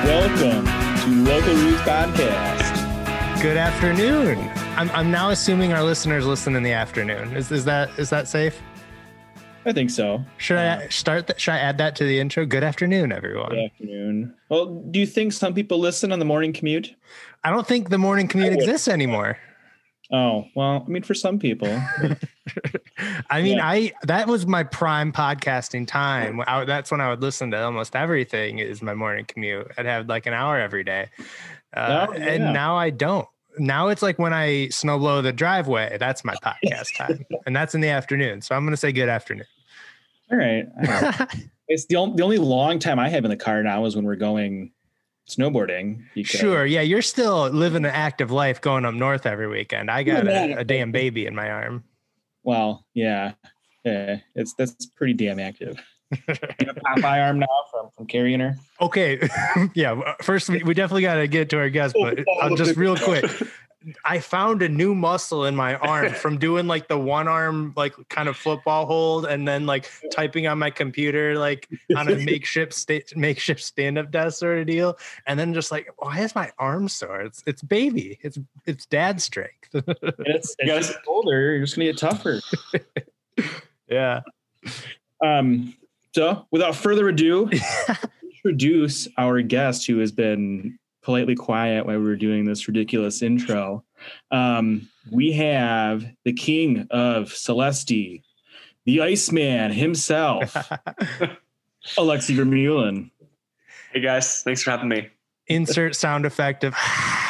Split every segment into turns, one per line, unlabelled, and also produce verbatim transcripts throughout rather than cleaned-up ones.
Welcome to Local Roots Podcast.
Good afternoon. I'm I'm now assuming our listeners listen in the afternoon. Is is that is that safe?
I think so.
Should I start that? Should I add that to the intro? Good afternoon, everyone.
Good afternoon. Well, do you think some people listen on the morning commute?
I don't think the morning commute exists anymore.
Oh, well, I mean, for some people.
I mean,
Yeah.
I that was my prime podcasting time. I, that's when I would listen to almost everything. Is my morning commute. I'd have like an hour every day, uh,
Oh, yeah.
and now I don't. Now it's like when I snow blow the driveway. That's my podcast time, and that's in the afternoon. So I'm going to say good afternoon.
All right. All right. It's the only, the only long time I have in the car now is when we're going snowboarding. because-
Sure. Yeah. You're still living an active life going up north every weekend. I got a, a damn baby in my arm.
Well, yeah. Yeah. It's that's pretty damn active. You have a Popeye arm now from, from carrying her.
Okay. Yeah. First, we, we definitely got to get to our guest, but I'll just real quick. I found a new muscle in my arm from doing like the one arm, like kind of football hold, and then like typing on my computer, like on a makeshift sta- makeshift stand up desk sort of deal. And then just like, why is my arm sore? It's it's baby. It's it's dad strength.
And it's, you guys older, you're just gonna get tougher.
Yeah.
Um, so without further ado, introduce our guest who has been politely quiet while we were doing this ridiculous intro. Um, we have the king of Celeste, the Iceman himself, Alexei Vermeulen.
Hey guys, thanks for having me.
Insert sound effect of.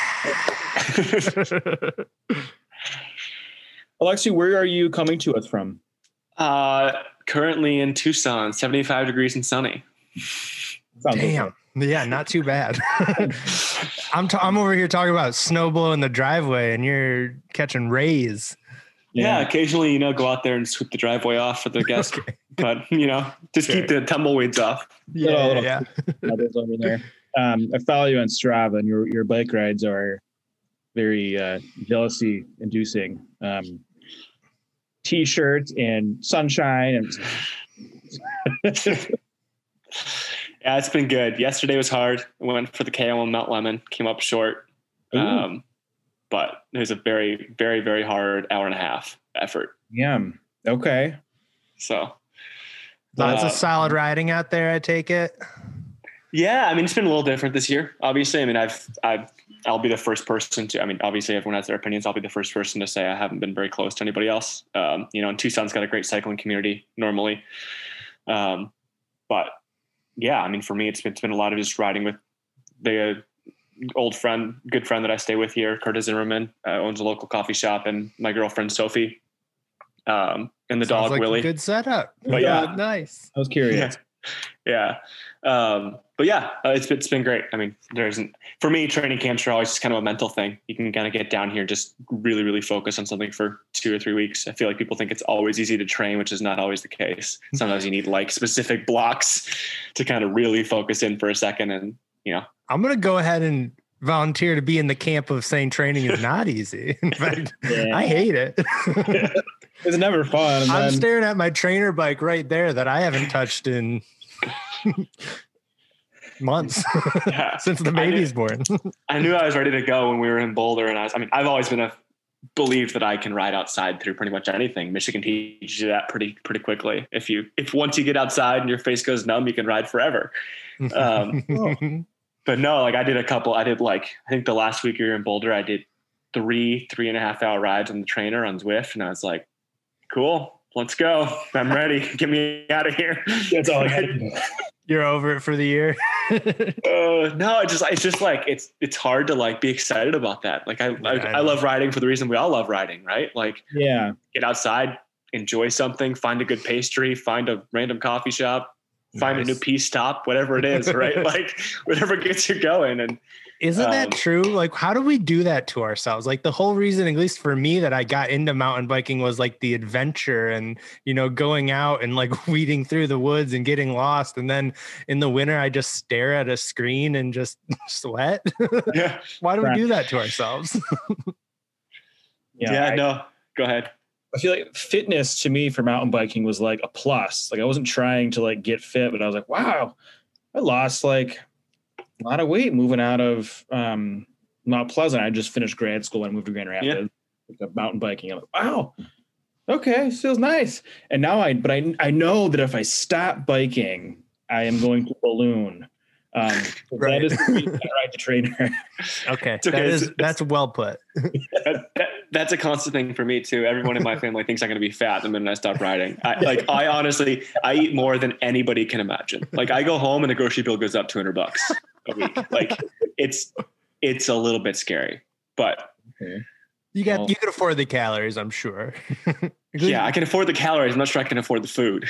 Alexei, where are you coming to us from?
Uh, currently in Tucson, seventy-five degrees and sunny.
Sounds
Damn.
okay.
Yeah, not too bad. I'm t- I'm over here talking about snow blowing the driveway, and you're catching rays.
Yeah. occasionally, you know, go out there and sweep the driveway off for the guests,
Okay.
but you know, just keep the tumbleweeds off.
Yeah,
Little-
yeah.
Others over there. Um, I follow you on Strava, and your your bike rides are very uh, jealousy inducing. Um, T-shirts and sunshine and
Yeah, it's been good. Yesterday was hard. I went for the K O and Mount Lemon, came up short.
Ooh.
Um, but it was a very, very, very hard hour and a half effort.
yeah. Okay.
So
Lots
uh,
of solid riding out there, I take it.
Yeah, I mean, it's been a little different this year, obviously. I mean, I've, I've, I'll be the first person to, I mean, obviously everyone has their opinions. I'll be the first person to say I haven't been very close to anybody else. Um, you know, and Tucson's got a great cycling community normally. Um, but yeah, I mean, for me, it's been, it's been a lot of just riding with the uh, old friend, good friend that I stay with here, Curtis Zimmerman, uh, owns a local coffee shop, and my girlfriend, Sophie, um, and the
Sounds
dog,
like
Willie.
a good setup.
But yeah.
Nice.
I was curious.
Yeah. Um, but yeah, uh, it's, it's been great. I mean, there isn't, for me, training camps are always just kind of a mental thing. You can kind of get down here, just really, really focus on something for two or three weeks. I feel like people think it's always easy to train, which is not always the case. Sometimes you need like specific blocks to kind of really focus in for a second. And, you know,
I'm going to go ahead and volunteer to be in the camp of saying training is not easy. In fact,
Yeah.
I hate it.
It's never fun. And
I'm
then,
staring at my trainer bike right there that I haven't touched in months
yeah.
since the
I knew-
baby's born.
I knew I was ready to go when we were in Boulder. And I was, I mean, I've always been a believe that I can ride outside through pretty much anything. Michigan teaches you that pretty, pretty quickly. If you, if once you get outside and your face goes numb, you can ride forever. Um, But no, like I did a couple, I did like, I think the last week we were in Boulder, I did three, three and a half hour rides on the trainer on Zwift. And I was like, cool, let's go. I'm ready. Get me out of here.
that's all I got to do.
You're over it for the year.
Uh, no, it's just, it's just like, it's, it's hard to like be excited about that. Like I,
Yeah,
I,
I
I love riding for the reason we all love riding, right? Like
Yeah.
get outside, enjoy something, find a good pastry, find a random coffee shop, find
Nice.
a new pea stop, whatever it is, right? Like whatever gets you going. And
Isn't that
Um,
true? Like, how do we do that to ourselves? Like, the whole reason, at least for me, that I got into mountain biking was like the adventure and, you know, going out and like weeding through the woods and getting lost. And then in the winter, I just stare at a screen and just sweat.
yeah,
Why do we
Right.
do that to ourselves?
Yeah.
yeah,
I,
no, go ahead.
I feel like fitness to me for mountain biking was like a plus. Like I wasn't trying to like get fit, but I was like, wow, I lost like a lot of weight moving out of um, Mount Pleasant. I just finished grad school and moved to Grand Rapids, yeah. mountain biking. I'm like, wow, okay, this feels nice. And now I, but I, I know that if I stop biking, I am going to balloon. Um, right. That is the reason I ride the trainer.
Okay, okay. That is it's, that's well put.
that, that, that's a constant thing for me too. Everyone in my family thinks I'm going to be fat the minute I stop riding. I, like I honestly, I eat more than anybody can imagine. Like I go home and the grocery bill goes up two hundred bucks a week. Like it's it's a little bit scary, but
okay. you got well, you can afford the calories, I'm sure.
Yeah, I can afford the calories. I'm not sure I can afford the food.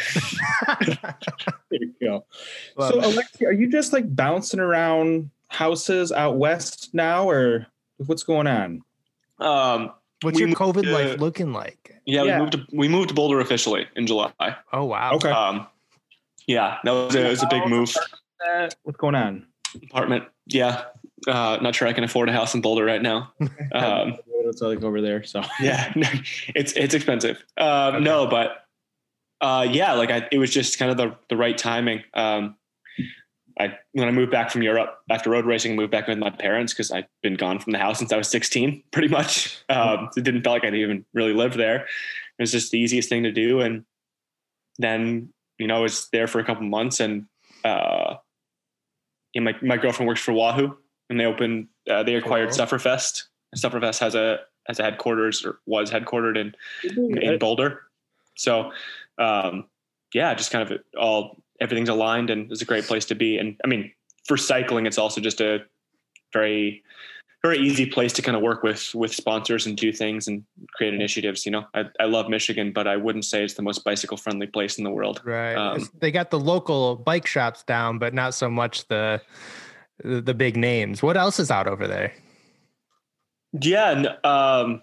There you go. Well, so, Alexi, are you just like bouncing around houses out west now, or what's going on?
Um,
what's your COVID to, life looking like?
Yeah, yeah, we moved to we moved to Boulder officially in July.
Oh wow.
Okay.
Um, yeah, that was a, it was a big move.
What's going on?
Apartment. Yeah. Uh, not sure I can afford a house in Boulder right now. Um,
it's like over there. So
yeah, it's, it's expensive. Um, okay. No, but uh, yeah, like I, it was just kind of the, the right timing. Um, I, when I moved back from Europe after road racing, I moved back with my parents cause I'd been gone from the house since I was sixteen, pretty much. Um, it didn't feel like I'd even really lived there. It was just the easiest thing to do. And then, you know, I was there for a couple months and, uh, you know, my, my girlfriend works for Wahoo. And they opened, uh, they acquired oh. Sufferfest. Sufferfest has a has a headquarters or was headquartered in in Boulder. So, um, yeah, just kind of all everything's aligned and it's a great place to be. And I mean, for cycling, it's also just a very very easy place to kind of work with with sponsors and do things and create initiatives. You know, I, I love Michigan, but I wouldn't say it's the most bicycle friendly place in the world.
Right. Um, they got the local bike shops down, but not so much the. the big names. What else is out over there?
Yeah. Um,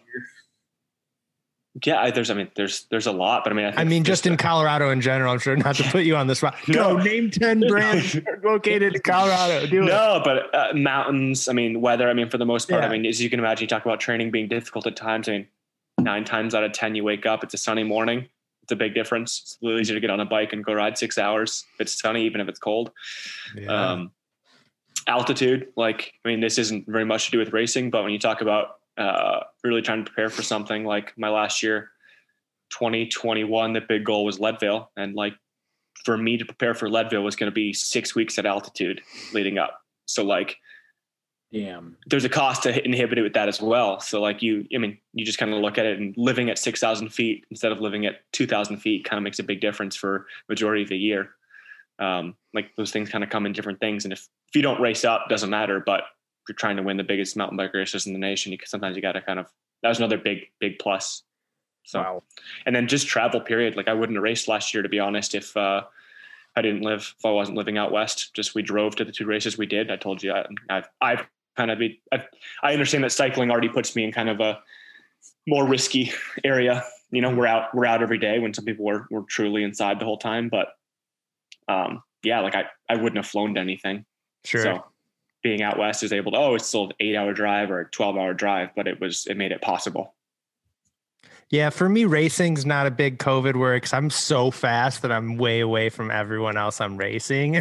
yeah, there's, I mean, there's, there's a lot, but I mean, I, think
I mean, just in Colorado in general, I'm sure not to put you on the spot. No, no name ten brands located in Colorado. Do
no,
it.
but uh, mountains, I mean, weather, I mean, for the most part,
yeah.
I mean, as you can imagine, you talk about training being difficult at times. I mean, nine times out of ten, you wake up, it's a sunny morning. It's a big difference. It's a little easier to get on a bike and go ride six hours if it's sunny, even if it's cold.
Yeah.
Um, altitude, like, I mean, this isn't very much to do with racing, but when you talk about uh, really trying to prepare for something like my last year, twenty twenty-one, the big goal was Leadville. And like for me to prepare for Leadville was going to be six weeks at altitude leading up. So like,
damn,
there's a cost to inhibit it with that as well. So like you, I mean, you just kind of look at it and living at six thousand feet instead of living at two thousand feet kind of makes a big difference for majority of the year. Um, like those things kind of come in different things. And if, if you don't race up, doesn't matter, but if you're trying to win the biggest mountain bike races in the nation, you can, sometimes you got to kind of, that was another big, big plus. So, wow. And then just travel period. Like I wouldn't have raced last year, to be honest, if, uh, I didn't live, if I wasn't living out West, just, we drove to the two races we did. I told you, I, I've, I've kind of, be, I've, I understand that cycling already puts me in kind of a more risky area. You know, we're out, we're out every day when some people were, were truly inside the whole time, but Um, yeah, like I, I wouldn't have flown to anything.
Sure.
So being out West is able to, oh, it's still an eight hour drive or a twelve hour drive, but it was, it made it possible.
Yeah. For me, racing's not a big COVID work. Cause I'm so fast that I'm way away from everyone else I'm racing.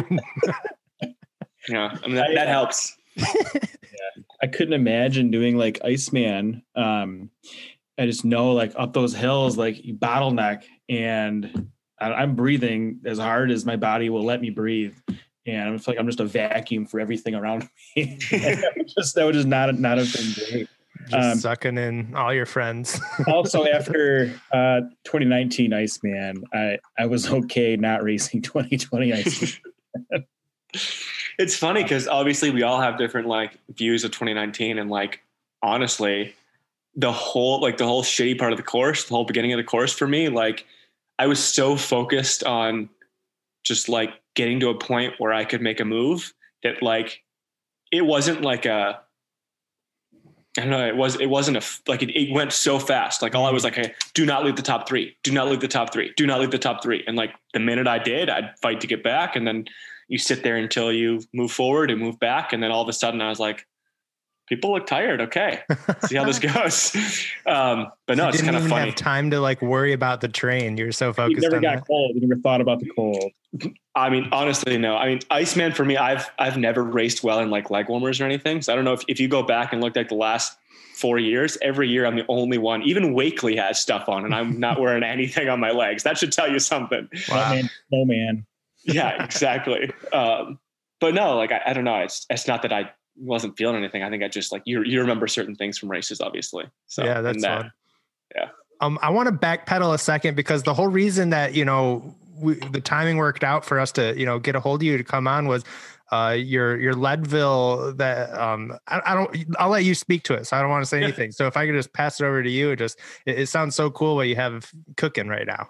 Yeah. I mean, that, that helps.
Yeah. I couldn't imagine doing like Iceman. Um, I just know like up those hills, like you bottleneck and I'm breathing as hard as my body will let me breathe. And I feel like I'm just a vacuum for everything around me. that, would just, that would just not, not have been great.
Just
um,
sucking in all your friends.
Also, after uh, twenty nineteen Iceman, I, I was okay not racing twenty twenty Iceman.
It's funny because obviously we all have different like views of twenty nineteen. And like, honestly, the whole, like the whole shitty part of the course, the whole beginning of the course for me, like, I was so focused on just like getting to a point where I could make a move that like, it wasn't like a, I don't know, it was, it wasn't a, like it, it went so fast. Like all I was like, hey, do not leave the top three, do not leave the top three, do not leave the top three. And like the minute I did, I'd fight to get back. And then you sit there until you move forward and move back. And then all of a sudden I was like, people look tired. Okay. See how this goes. Um, but no,
you
it's kind of funny.
Have time to like worry about the train. You're so focused.
You never
on
got
that.
cold. You never thought about the cold.
I mean, honestly, no. I mean, Iceman for me, I've I've never raced well in like leg warmers or anything. So I don't know if, if you go back and look at the last four years, every year I'm the only one. Even Wakely has stuff on, and I'm not wearing anything on my legs. That should tell you something.
Wow. Man, no man.
Yeah, exactly. um, but no, like I, I don't know. It's it's not that I wasn't feeling anything. I think I just like you. You remember certain things from races, obviously. So
yeah, that's
that,
fun.
Yeah.
Um, I want to backpedal a second because the whole reason that, you know, we, the timing worked out for us to, you know, get a hold of you to come on was uh, your, your Leadville that um, I, I don't, I'll let you speak to it. So I don't want to say anything. Yeah. So if I could just pass it over to you, it just, it, it sounds so cool what you have cooking right now.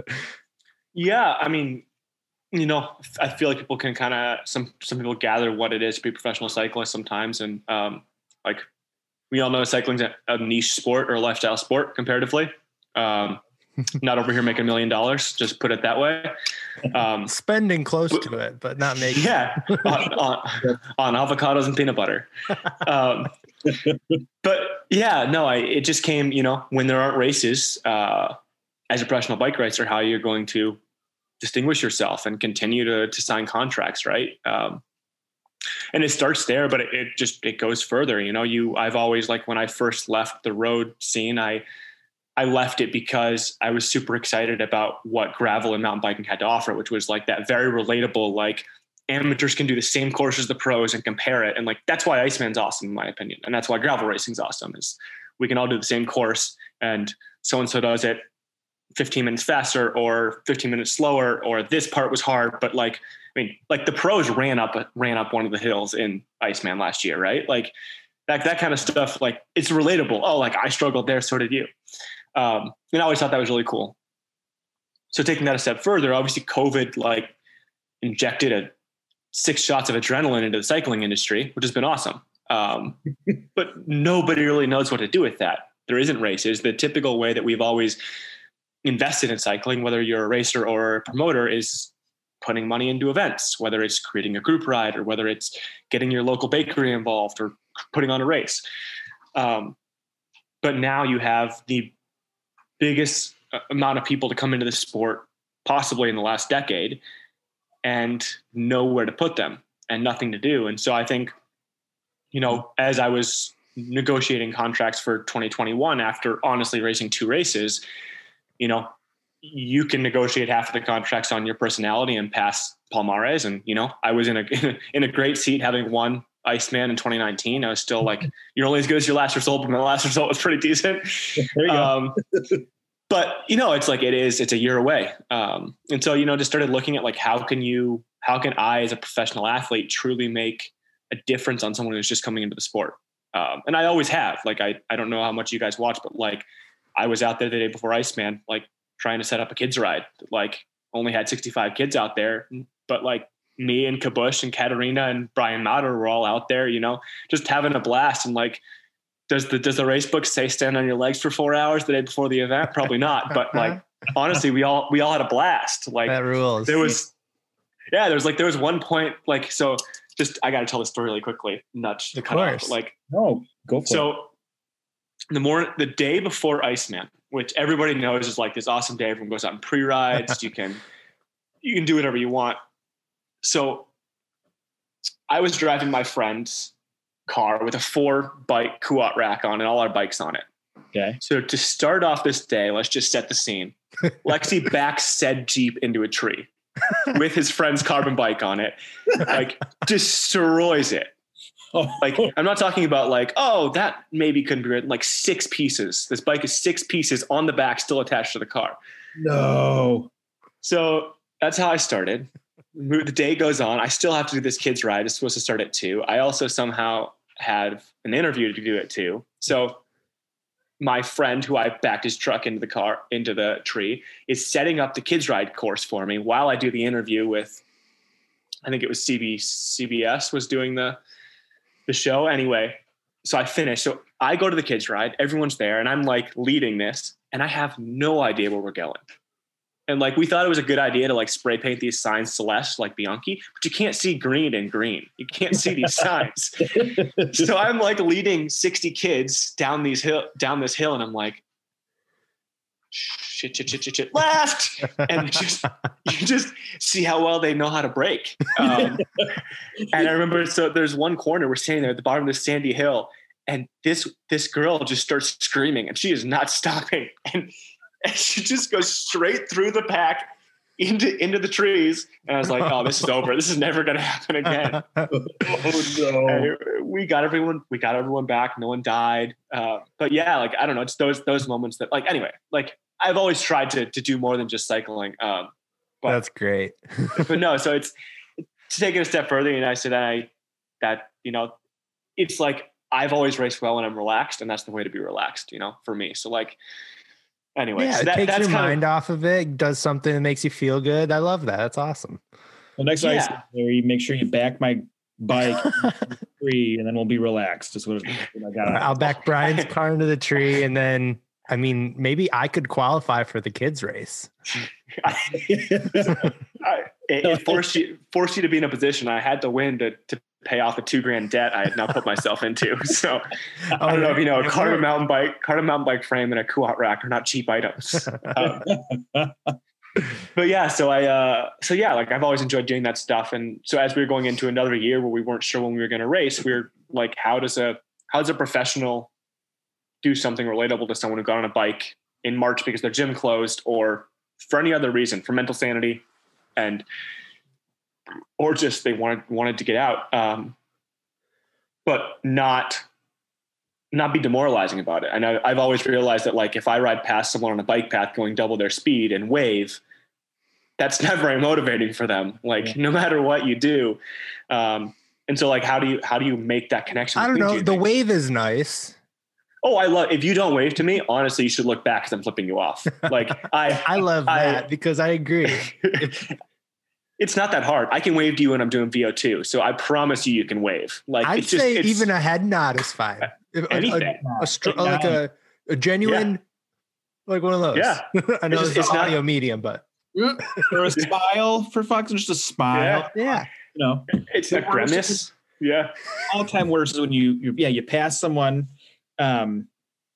Yeah. I mean, you know, I feel like people can kind of, some, some people gather what it is to be a professional cyclist sometimes. And um, like, we all know cycling's a, a niche sport or a lifestyle sport comparatively. Um, not over here making a million dollars, just put it that way. Um,
Spending close but, to it, but not making.
Yeah, on, on, on avocados and peanut butter. Um, but yeah, no, I, it just came, you know, when there aren't races uh, as a professional bike racer, how you're going to distinguish yourself and continue to, to sign contracts, right? Um, And it starts there, but it, it just, it goes further. You know, you, I've always like when I first left the road scene, I, I left it because I was super excited about what gravel and mountain biking had to offer, which was like that very relatable, like amateurs can do the same course as the pros and compare it. And like, that's why Iceman's awesome in my opinion. And that's why gravel racing's awesome is we can all do the same course and so-and-so does it fifteen minutes faster or fifteen minutes slower, or this part was hard, but like, I mean, like the pros ran up, ran up one of the hills in Iceman last year, right? Like that, that kind of stuff, like it's relatable. Oh, like I struggled there. So did you. Um, and I always thought that was really cool. So taking that a step further, obviously COVID like injected a six shots of adrenaline into the cycling industry, which has been awesome. Um, but nobody really knows what to do with that. There isn't races. The typical way that we've always invested in cycling, whether you're a racer or a promoter, is putting money into events, whether it's creating a group ride or whether it's getting your local bakery involved or putting on a race. Um, but now you have the biggest amount of people to come into the sport possibly in the last decade and nowhere to put them and nothing to do. And so I think, you know, as I was negotiating contracts for twenty twenty-one, after honestly racing two races, you know, you can negotiate half of the contracts on your personality and pass Palmares. And, you know, I was in a, in a great seat having won Iceman in twenty nineteen. I was still like, you're only as good as your last result, but my last result was pretty decent.
There you
um,
go.
But, you know, it's like, it is, it's a year away. Um, and so, you know, just started looking at like, how can you, how can I, as a professional athlete, truly make a difference on someone who's just coming into the sport? Um, and I always have, like, I, I don't know how much you guys watch, but like, I was out there the day before Iceman, like trying to set up a kids ride, like only had sixty-five kids out there, but like me and Kabush and Katarina and Brian Matter were all out there, you know, just having a blast. And like, does the, does the race book say stand on your legs for four hours the day before the event? Probably not. But like, honestly, we all, we all had a blast. Like
that rules.
There was, yeah, there was like, there was one point, like, so just, I got to tell the story really quickly. Not to
of
cut
course.
off, like,
no, go for
so,
it.
The more the day before Iceman, which everybody knows is like this awesome day, everyone goes out on pre-rides. you can, you can do whatever you want. So I was driving my friend's car with a four bike Kuat rack on and all our bikes on it.
Okay.
So to start off this day, let's just set the scene. Lexi backs said Jeep into a tree with his friend's carbon bike on it, like destroys it.
Oh.
Like, I'm not talking about like, oh, that maybe couldn't be written, like six pieces. This bike is six pieces on the back, still attached to the car.
No.
So that's how I started. The day goes on. I still have to do this kids ride. It's supposed to start at two. I also somehow had an interview to do at two. So my friend who I backed his truck into the car, into the tree, is setting up the kids ride course for me while I do the interview with, I think it was C B, C B S was doing the, the show. Anyway, so I finished. So I go to the kids ride, everyone's there, and I'm like leading this, and I have no idea where we're going. And like, we thought it was a good idea to like spray paint these signs Celeste like Bianchi, but you can't see green and green. You can't see these signs. So I'm like leading sixty kids down these hill, down this hill. And I'm like, shit, shit, shit, shit, shit, left. And just, you just see how well they know how to brake. Um, and I remember, so there's one corner, we're standing there at the bottom of this sandy hill, and this, this girl just starts screaming, and she is not stopping. And, and she just goes straight through the pack into, into the trees. And I was like, oh, this is over. This is never going to happen again. Oh no. And we got everyone, we got everyone back. No one died. Uh, but yeah, like, I don't know. It's those, those moments that, like, anyway, like I've always tried to, to do more than just cycling. Um, but,
That's great.
but no, so it's to take it a step further. And I said, I, that, you know, it's like, I've always raced well when I'm relaxed, and that's the way to be relaxed, you know, for me. So like, anyway,
yeah,
so
it
that,
takes
that's
your
kind
mind
of,
off of it, does something that makes you feel good. I love that. That's awesome.
Well, next time
Yeah.
I say, Larry, make sure you back my bike into the tree, and then we'll be relaxed. That's what, it, what I got.
I'll back Brian's car into the tree, and then, I mean, maybe I could qualify for the kids race.
I, it, it forced you forced you to be in a position. I had to win to, to pay off a two grand debt I had now put myself into. So I don't know if you know, a Cardinal mountain bike, Cardinal mountain bike frame and a Kuat rack are not cheap items. Um, but yeah, so I, uh, so yeah, like I've always enjoyed doing that stuff. And so as we were going into another year where we weren't sure when we were going to race, we were like, how does a, how does a professional do something relatable to someone who got on a bike in March because their gym closed, or for any other reason, for mental sanity, and or just they wanted wanted to get out, um, but not not be demoralizing about it. And I, I've always realized that, like, if I ride past someone on a bike path going double their speed and wave, that's not very motivating for them. Like, yeah. No matter what you do, um, and so like, how do you how do you make that connection?
I don't know. The things? Wave is nice.
Oh, I love, if you don't wave to me, honestly, you should look back because I'm flipping you off. Like I,
I love that I, because I agree.
It's not that hard. I can wave to you when I'm doing V O two. So I promise you, you can wave. Like,
I'd
it's just,
say
it's,
even a head nod is fine.
Anything.
A, a, a str- like a, a genuine, yeah. like one of those.
Yeah.
I know it's,
it's,
it's
not
audio medium, but.
Or a smile, for fuck's sake, just a smile.
Yeah. yeah.
You know,
it's a grimace. Yeah.
All time worse is when you, you, yeah, you pass someone, um,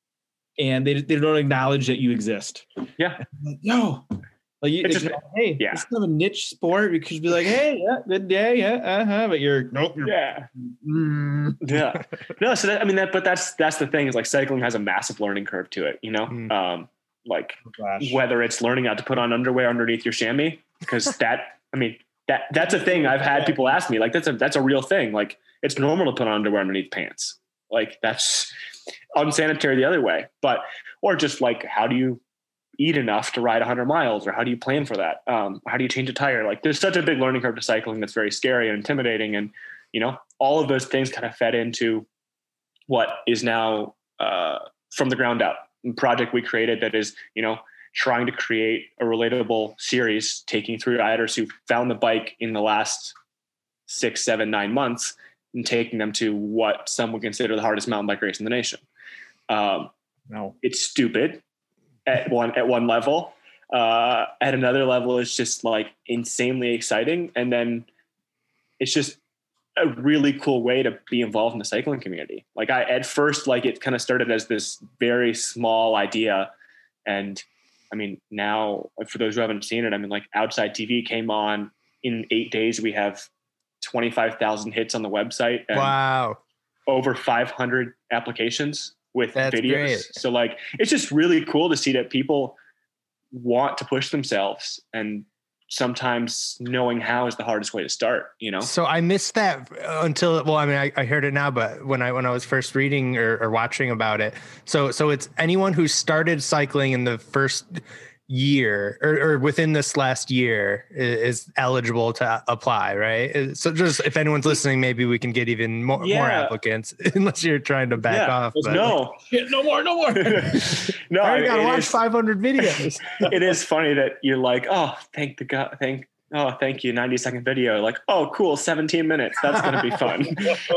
and they they don't acknowledge that you exist.
Yeah.
Like, yo, like you,
just,
like, hey,
yeah.
it's kind of a niche sport. You could be like, hey, yeah, good day, yeah, uh huh. But you're nope. You're,
yeah.
Mm.
Yeah. No, so that, I mean that, but that's that's the thing is like cycling has a massive learning curve to it. You know, mm. um, like
oh,
whether it's learning how to put on underwear underneath your chamois, because that, I mean that that's a thing I've had people ask me, like that's a that's a real thing. Like it's normal to put on underwear underneath pants. Like that's unsanitary the other way, but, or just like, how do you eat enough to ride a hundred miles, or how do you plan for that? Um, how do you change a tire? Like there's such a big learning curve to cycling that's very scary and intimidating. And, you know, all of those things kind of fed into what is now uh, from the ground up project we created that is, you know, trying to create a relatable series, taking through riders who found the bike in the last six, seven, nine months and taking them to what some would consider the hardest mountain bike race in the nation. Um,
no,
it's stupid at one, at one level. Uh, at another level, it's just like insanely exciting. And then it's just a really cool way to be involved in the cycling community. Like I, at first, like it kind of started as this very small idea. And I mean, now for those who haven't seen it, I mean, like Outside T V came on in eight days. We have twenty-five thousand hits on the website. And
wow.
Over five hundred applications with
That's
videos.
Great.
So like, it's just really cool to see that people want to push themselves, and sometimes knowing how is the hardest way to start, you know?
So I missed that until, well, I mean, I, I heard it now, but when I, when I was first reading or, or watching about it, so, so it's anyone who started cycling in the first year or, or within this last year is, is eligible to apply, right? So just if anyone's listening, maybe we can get even more,
yeah.
more applicants, unless you're trying to back
yeah.
off.
But no,
like, no more, no more.
No,
I gotta watch
is,
five hundred videos.
It is funny that you're like, oh, thank the God, thank, oh, thank you, ninety second video. Like, oh, cool, seventeen minutes. That's gonna be fun.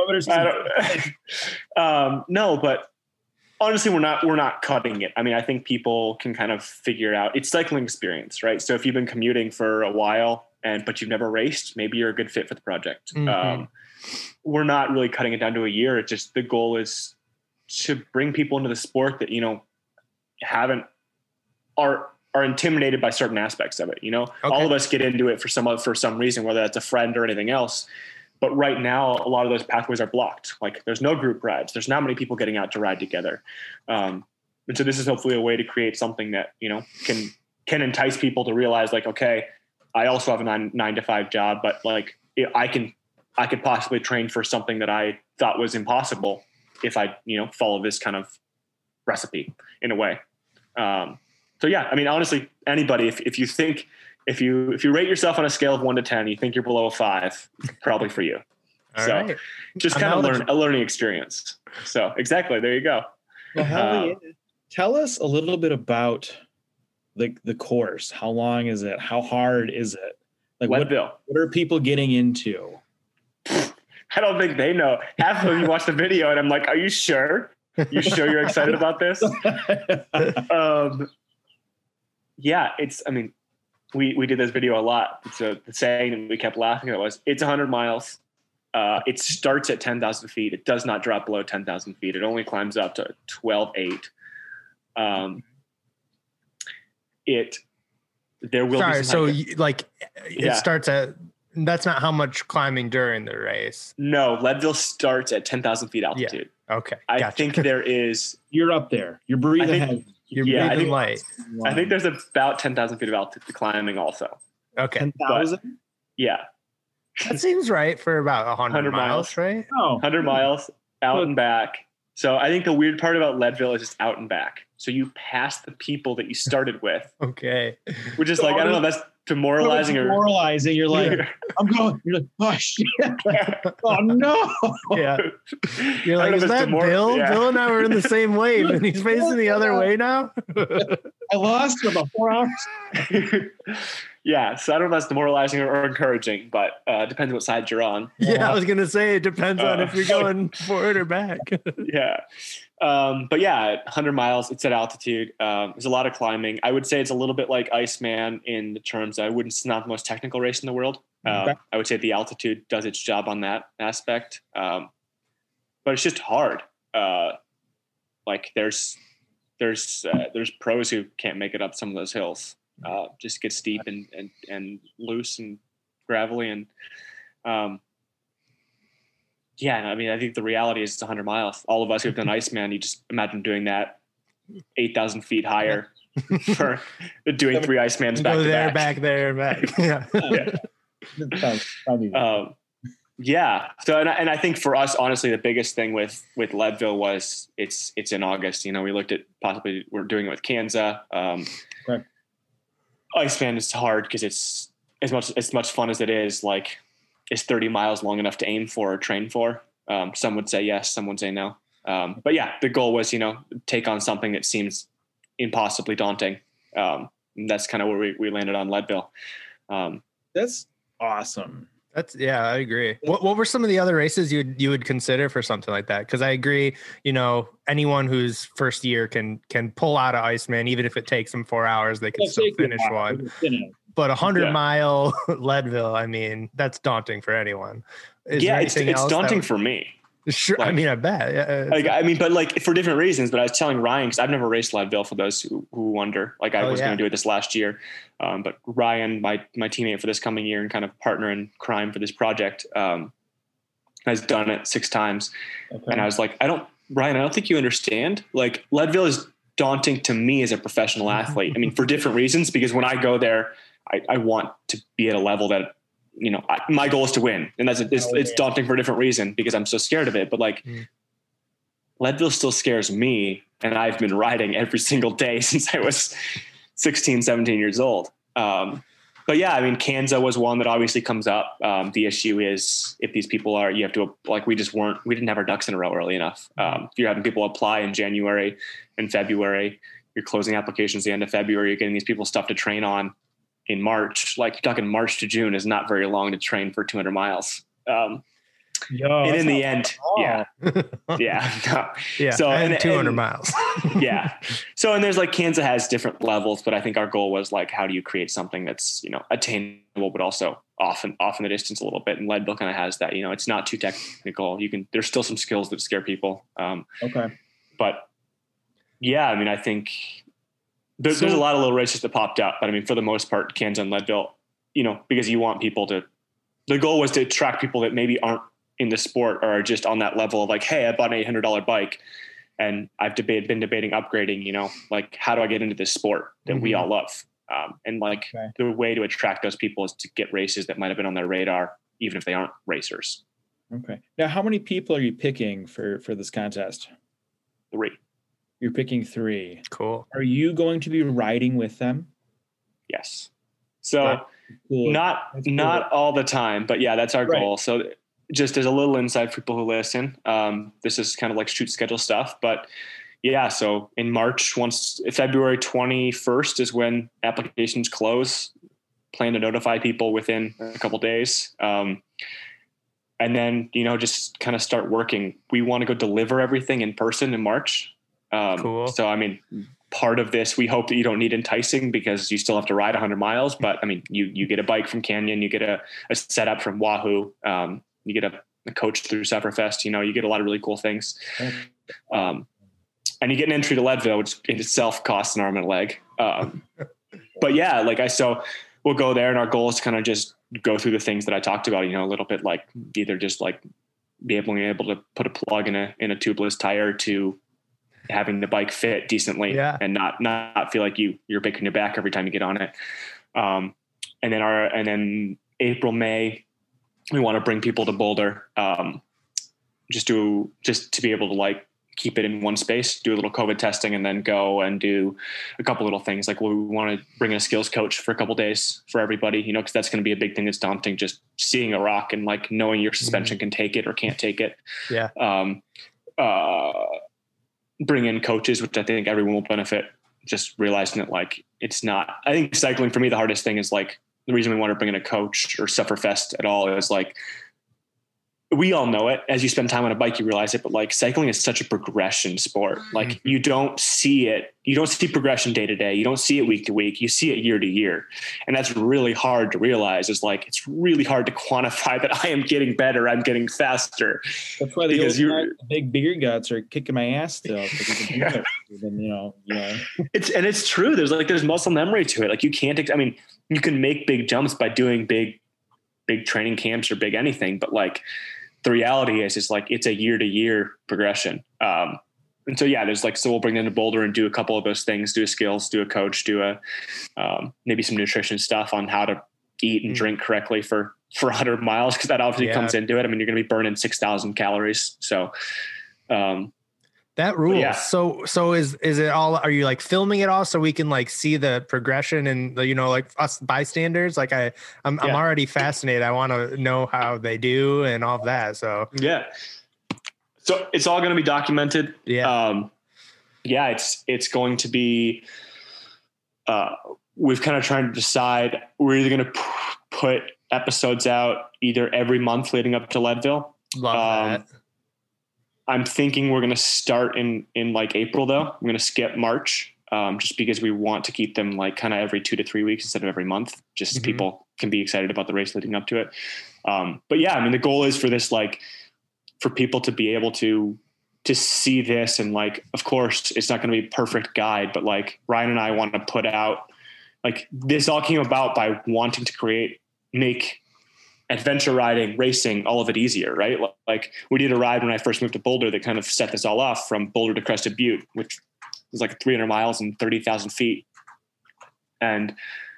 um, no, but. Honestly, we're not, we're not cutting it. I mean, I think people can kind of figure out it's cycling experience, right? So if you've been commuting for a while and, but you've never raced, maybe you're a good fit for the project. Mm-hmm. Um, we're not really cutting it down to a year. It just, the goal is to bring people into the sport that, you know, haven't, are are intimidated by certain aspects of it. You know, okay. all of us get into it for some, for some reason, whether that's a friend or anything else. But right now, a lot of those pathways are blocked. Like there's no group rides. There's not many people getting out to ride together. Um, and so this is hopefully a way to create something that, you know, can, can entice people to realize like, okay, I also have a nine, nine to five job, but like I can, I could possibly train for something that I thought was impossible if I, you know, follow this kind of recipe in a way. Um, so yeah, I mean, honestly, anybody, if, if you think, if you, if you rate yourself on a scale of one to ten, you think you're below a five, probably for you.
All
so
right.
just kind of learn a learning experience. So exactly. There you go.
Well, uh, tell us a little bit about the, the course. How long is it? How hard is it? Like what, what are people getting into?
I don't think they know. Half of you watch the video and I'm like, are you sure? You sure you're excited about this? um, yeah, it's, I mean, we, we did this video a lot. So the saying that we kept laughing at was, it's a hundred miles. Uh, it starts at ten thousand feet. It does not drop below ten thousand feet. It only climbs up to twelve eight. Um, it, there will
Sorry,
be
so you, like it
yeah.
starts at, that's not how much climbing during the race.
No, Leadville starts at ten thousand feet altitude.
Yeah. Okay.
I
gotcha.
think there is.
You're up there. You're breathing
think,
heavy.
You're
yeah,
breathing
I think,
light.
I think there's about ten thousand feet of altitude climbing also.
Okay.
ten thousand?
Yeah.
That seems right for about one hundred,
one hundred
miles,
miles,
right?
Oh.
one hundred miles out and back. So I think the weird part about Leadville is just out and back. So you pass the people that you started with.
Okay.
Which is like, I don't know, that's demoralizing.
Or demoralizing. You're like, I'm going, you're like, oh shit. Oh no.
Yeah. You're like, is that demor- Bill? Yeah. Bill and I were in the same wave and he's facing the other way now.
I lost for about four hours.
Yeah. So I don't know if that's demoralizing or, or encouraging, but uh depends what side you're on.
Yeah, I was gonna say it depends uh, on if you're going forward or back.
Yeah. Um, but yeah, one hundred miles, it's at altitude. Um, there's a lot of climbing. I would say it's a little bit like Iceman in the terms I wouldn't, it's not the most technical race in the world. Um, okay. I would say the altitude does its job on that aspect. Um, but it's just hard. Uh, like there's, there's, uh, there's pros who can't make it up some of those hills. Uh, just get steep and, and, and loose and gravelly. And, um, yeah, I mean, I think the reality is it's one hundred miles. All of us who've done Iceman, you just imagine doing that eight thousand feet higher for doing three Icemans back
Go
to
there,
back.
back there, back. Yeah.
yeah. Um, yeah. So, and I, and I think for us, honestly, the biggest thing with, with Leadville was it's, it's in August. You know, we looked at possibly we're doing it with Kansas. Um,
right.
Iceman is hard because it's as much, as much fun as it is, like, is thirty miles long enough to aim for or train for? Um, some would say yes, some would say no. Um, but yeah, the goal was, you know, take on something that seems impossibly daunting. Um, and that's kind of where we, we landed on Leadville. Um,
that's awesome.
That's yeah, I agree. What what were some of the other races you would you would consider for something like that? Because I agree, you know, anyone who's first year can can pull out of Iceman, even if it takes them four hours, they can
It'll
still finish one. But a hundred yeah. mile Leadville, I mean, that's daunting for anyone. Is
yeah, it's it's daunting for me.
Sure, like, I mean, I bet. Yeah,
like, I mean, but like for different reasons. But I was telling Ryan because I've never raced Leadville. For those who, who wonder, like I oh, was yeah. going to do it this last year, um, but Ryan, my my teammate for this coming year and kind of partner in crime for this project, um, has done it six times. Okay. And I was like, I don't, Ryan, I don't think you understand. Like Leadville is daunting to me as a professional athlete. I mean, for different reasons. Because when I go there, I, I want to be at a level that, you know, I, my goal is to win. And that's, it's, oh, it's daunting for a different reason because I'm so scared of it. But like mm. Leadville still scares me. And I've been riding every single day since I was sixteen, seventeen years old. Um, but yeah, I mean, Kansas was one that obviously comes up. Um, the issue is if these people are, you have to, like, we just weren't, we didn't have our ducks in a row early enough. Um, if you're having people apply in January and February, you're closing applications at the end of February, you're getting these people stuff to train on in March. Like you're talking March to June is not very long to train for two hundred miles. Um, Yo, and in the end, yeah, yeah, no.
yeah.
So
and,
and
two hundred miles.
yeah. So, and there's like Kansas has different levels, but I think our goal was like, how do you create something that's, you know, attainable, but also off and off in the distance a little bit. And Leadville kind of has that, you know, it's not too technical. You can, there's still some skills that scare people. Um,
okay.
But yeah, I mean, I think there,
So-
there's a lot of little races that popped up, but I mean, for the most part, Kansas and Leadville, you know, because you want people to, the goal was to attract people that maybe aren't in the sport or are just on that level of like, hey, I bought an eight hundred dollars bike and I've debated, been debating upgrading, you know, like how do I get into this sport that mm-hmm. we all love? Um, and like okay. the way to attract those people is to get races that might've been on their radar, even if they aren't racers.
Okay. Now, how many people are you picking for, for this contest?
Three.
You're picking three.
Cool.
Are you going to be riding with them?
Yes. So
That's cool.
not, that's cool. not all the time, but yeah, that's our right. goal. So just as a little insight for people who listen, um, this is kind of like shoot schedule stuff, but yeah. So in March, once February twenty-first is when applications close, plan to notify people within a couple of days. Um, and then, you know, just kind of start working. We want to go deliver everything in person in March. Um,
cool.
So, I mean, part of this, we hope that you don't need enticing because you still have to ride a hundred miles, but I mean, you, you get a bike from Canyon, you get a, a setup from Wahoo. Um, you get a, a coach through Sufferfest, you know, you get a lot of really cool things. Um, and you get an entry to Leadville, which in itself costs an arm and a leg. Um, but yeah, like I, so we'll go there and our goal is to kind of just go through the things that I talked about, you know, a little bit like either just like be able, be able to put a plug in a, in a tubeless tire to having the bike fit decently
yeah.
and not, not feel like you you're breaking your back every time you get on it. Um, and then our, and then April, May, we want to bring people to Boulder, um, just to, just to be able to like keep it in one space, do a little COVID testing, and then go and do a couple little things. Like well, we want to bring in a skills coach for a couple days for everybody, you know, cause that's going to be a big thing that's daunting. Just seeing a rock and like knowing your suspension mm-hmm. can take it or can't take it.
Yeah.
Um, uh, bring in coaches, which I think everyone will benefit. Just realizing that like, it's not, I think cycling for me, the hardest thing is like the reason we want to bring in a coach or Sufferfest at all is like, we all know it. As you spend time on a bike, you realize it, but like cycling is such a progression sport. Like you don't see it. You don't see progression day to day. You don't see it week to week. You see it year to year. And that's really hard to realize is like, it's really hard to quantify that I am getting better. I'm getting faster.
That's why the, because you're, guys, the big bigger guts are kicking my ass still. Yeah. Then, you know, you know,
it's, and it's true. There's like, there's muscle memory to it. Like you can't, I mean, you can make big jumps by doing big, big training camps or big anything, but like, the reality is, is like, it's a year to year progression. Um, and so, yeah, there's like, so we'll bring them to Boulder and do a couple of those things, do a skills, do a coach, do a, um, maybe some nutrition stuff on how to eat and mm. drink correctly for, for a hundred miles. Cause that obviously yeah. comes into it. I mean, you're going to be burning six thousand calories. So, um,
that rules.
Yeah.
So, so is, is it all, are you like filming it all so we can like see the progression and the, you know, like us bystanders? Like I, I'm, yeah. I'm already fascinated. I want to know how they do and all of that. So,
yeah. So it's all going to be documented.
Yeah.
Um, yeah, it's, it's going to be, uh, we've kind of trying to decide we're either going to p- put episodes out either every month leading up to Leadville.
Love
um,
that.
I'm thinking we're going to start in, in like April though. I'm going to skip March um, just because we want to keep them like kind of every two to three weeks instead of every month, just mm-hmm. so people can be excited about the race leading up to it. Um, but yeah, I mean, the goal is for this, like for people to be able to, to see this. And like, of course it's not going to be a perfect guide, but like Ryan and I want to put out, like this all came about by wanting to create, make adventure riding, racing, all of it easier, right? Like we did a ride when I first moved to Boulder that kind of set this all off from Boulder to Crested Butte, which was like three hundred miles and thirty thousand feet. And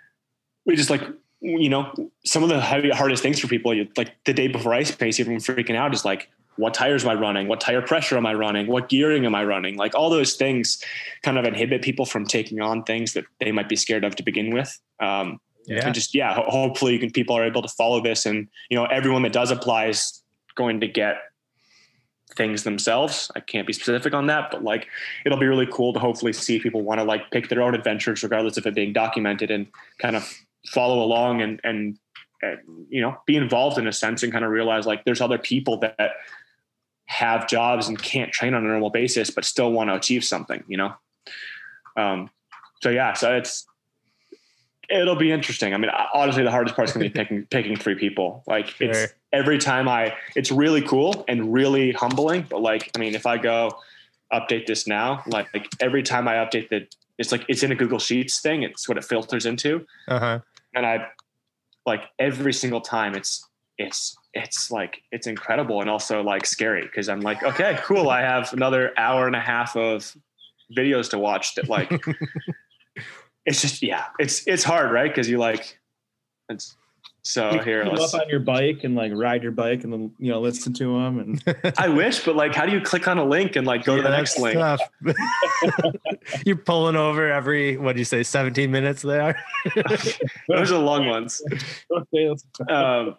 we just like, you know, some of the heavy, hardest things for people, like the day before ice pace, everyone freaking out is like, what tires am I running? What tire pressure am I running? What gearing am I running? Like all those things kind of inhibit people from taking on things that they might be scared of to begin with. Um,
Yeah.
And just, yeah, ho- hopefully you can, people are able to follow this and, you know, everyone that does apply is going to get things themselves. I can't be specific on that, but like, it'll be really cool to hopefully see people want to like pick their own adventures, regardless of it being documented and kind of follow along and, and, and, you know, be involved in a sense and kind of realize like there's other people that have jobs and can't train on a normal basis, but still want to achieve something, you know? Um, so yeah, so it's, it'll be interesting. I mean, honestly, the hardest part is going to be picking, picking three people. Like sure. It's every time I, it's really cool and really humbling, but like, I mean, if I go update this now, like, like every time I update the, it's like, it's in a Google Sheets thing. It's what it filters into.
Uh-huh.
And I like every single time it's, it's, it's like, it's incredible. And also like scary. Cause I'm like, okay, cool. I have another hour and a half of videos to watch that like, it's just, yeah, it's, it's hard. Right. Cause you like, it's so
you
here,
keep
let's,
up on your bike and like ride your bike and then, you know, listen to them. And
I wish, but like, how do you click on a link and like go
Yeah,
to the next link?
You're pulling over every, what do you say, seventeen minutes they are?
Those are long ones. Um,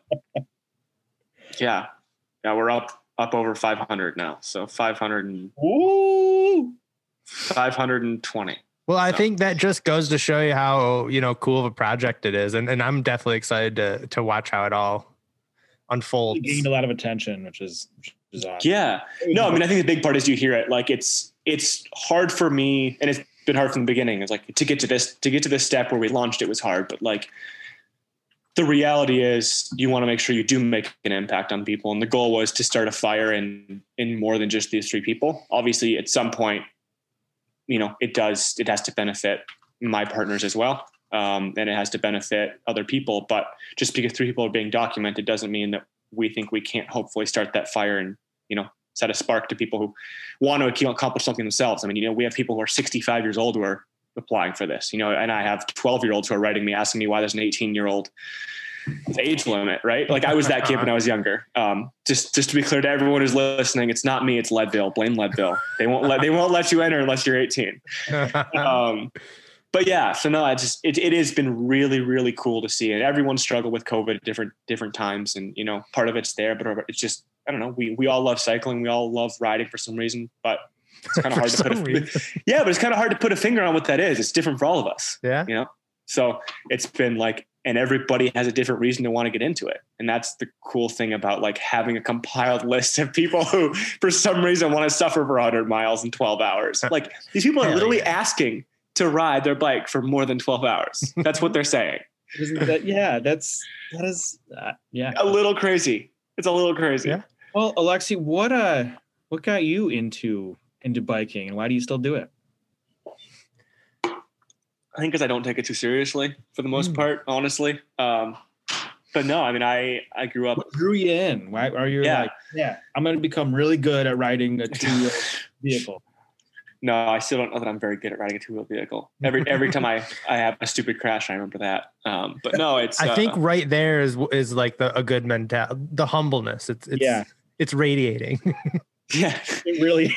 yeah. Yeah. We're up, up over five hundred now. So five hundred and
Ooh.
five hundred twenty.
Well, I
So.
think that just goes to show you how, you know, cool of a project it is. And, and I'm definitely excited to, to watch how it all unfolds.
It gained a lot of attention, which is, which is awesome.
Yeah. No, I mean, I think the big part is you hear it. Like it's, it's hard for me, and it's been hard from the beginning. It's like to get to this, to get to this step where we launched, it was hard, but like the reality is you want to make sure you do make an impact on people. And the goal was to start a fire in, in more than just these three people. Obviously at some point, you know, it does, it has to benefit my partners as well. Um, and it has to benefit other people, but just because three people are being documented doesn't mean that we think we can't hopefully start that fire and, you know, set a spark to people who want to accomplish something themselves. I mean, you know, we have people who are sixty-five years old who are applying for this, you know, and I have twelve year olds who are writing me, asking me why there's an eighteen year old age limit, right? Like I was that kid when I was younger. Um, just, just to be clear to everyone who's listening, it's not me, it's Leadville. Blame Leadville. They won't let, they won't let you enter unless you're eighteen. Um, but yeah, so no, I just, it, it has been really, really cool to see it. Everyone struggled with COVID at different, different times. And, you know, part of it's there, but it's just, I don't know. We, we all love cycling. We all love riding for some reason, but it's kind of hard to put a, yeah, but it's kind of hard to put a finger on what that is. It's different for all of us.
Yeah.
You know? So it's been like, and everybody has a different reason to want to get into it. And that's the cool thing about like having a compiled list of people who for some reason want to suffer for one hundred miles in twelve hours. Like these people are
Hell
literally
yeah.
asking to ride their bike for more than twelve hours. That's what they're saying.
Isn't that, yeah, that's, that is, uh, yeah.
A little crazy. It's a little crazy.
Yeah.
Well, Alexi, what, uh, what got you into, into biking and why do you still do it?
I think because I don't take it too seriously for the most
Mm.
part, honestly. Um, but no, I mean, I, I grew up.
What drew you in? Why are you
Yeah.
like, yeah, I'm going to become really good at riding a two-wheel vehicle?
No, I still don't know that I'm very good at riding a two-wheel vehicle. Every every time I, I have a stupid crash, I remember that. Um, but no, it's.
I
uh,
think right there is is like the, a good mentality, the humbleness. It's it's
Yeah.
it's radiating.
Yeah.
It really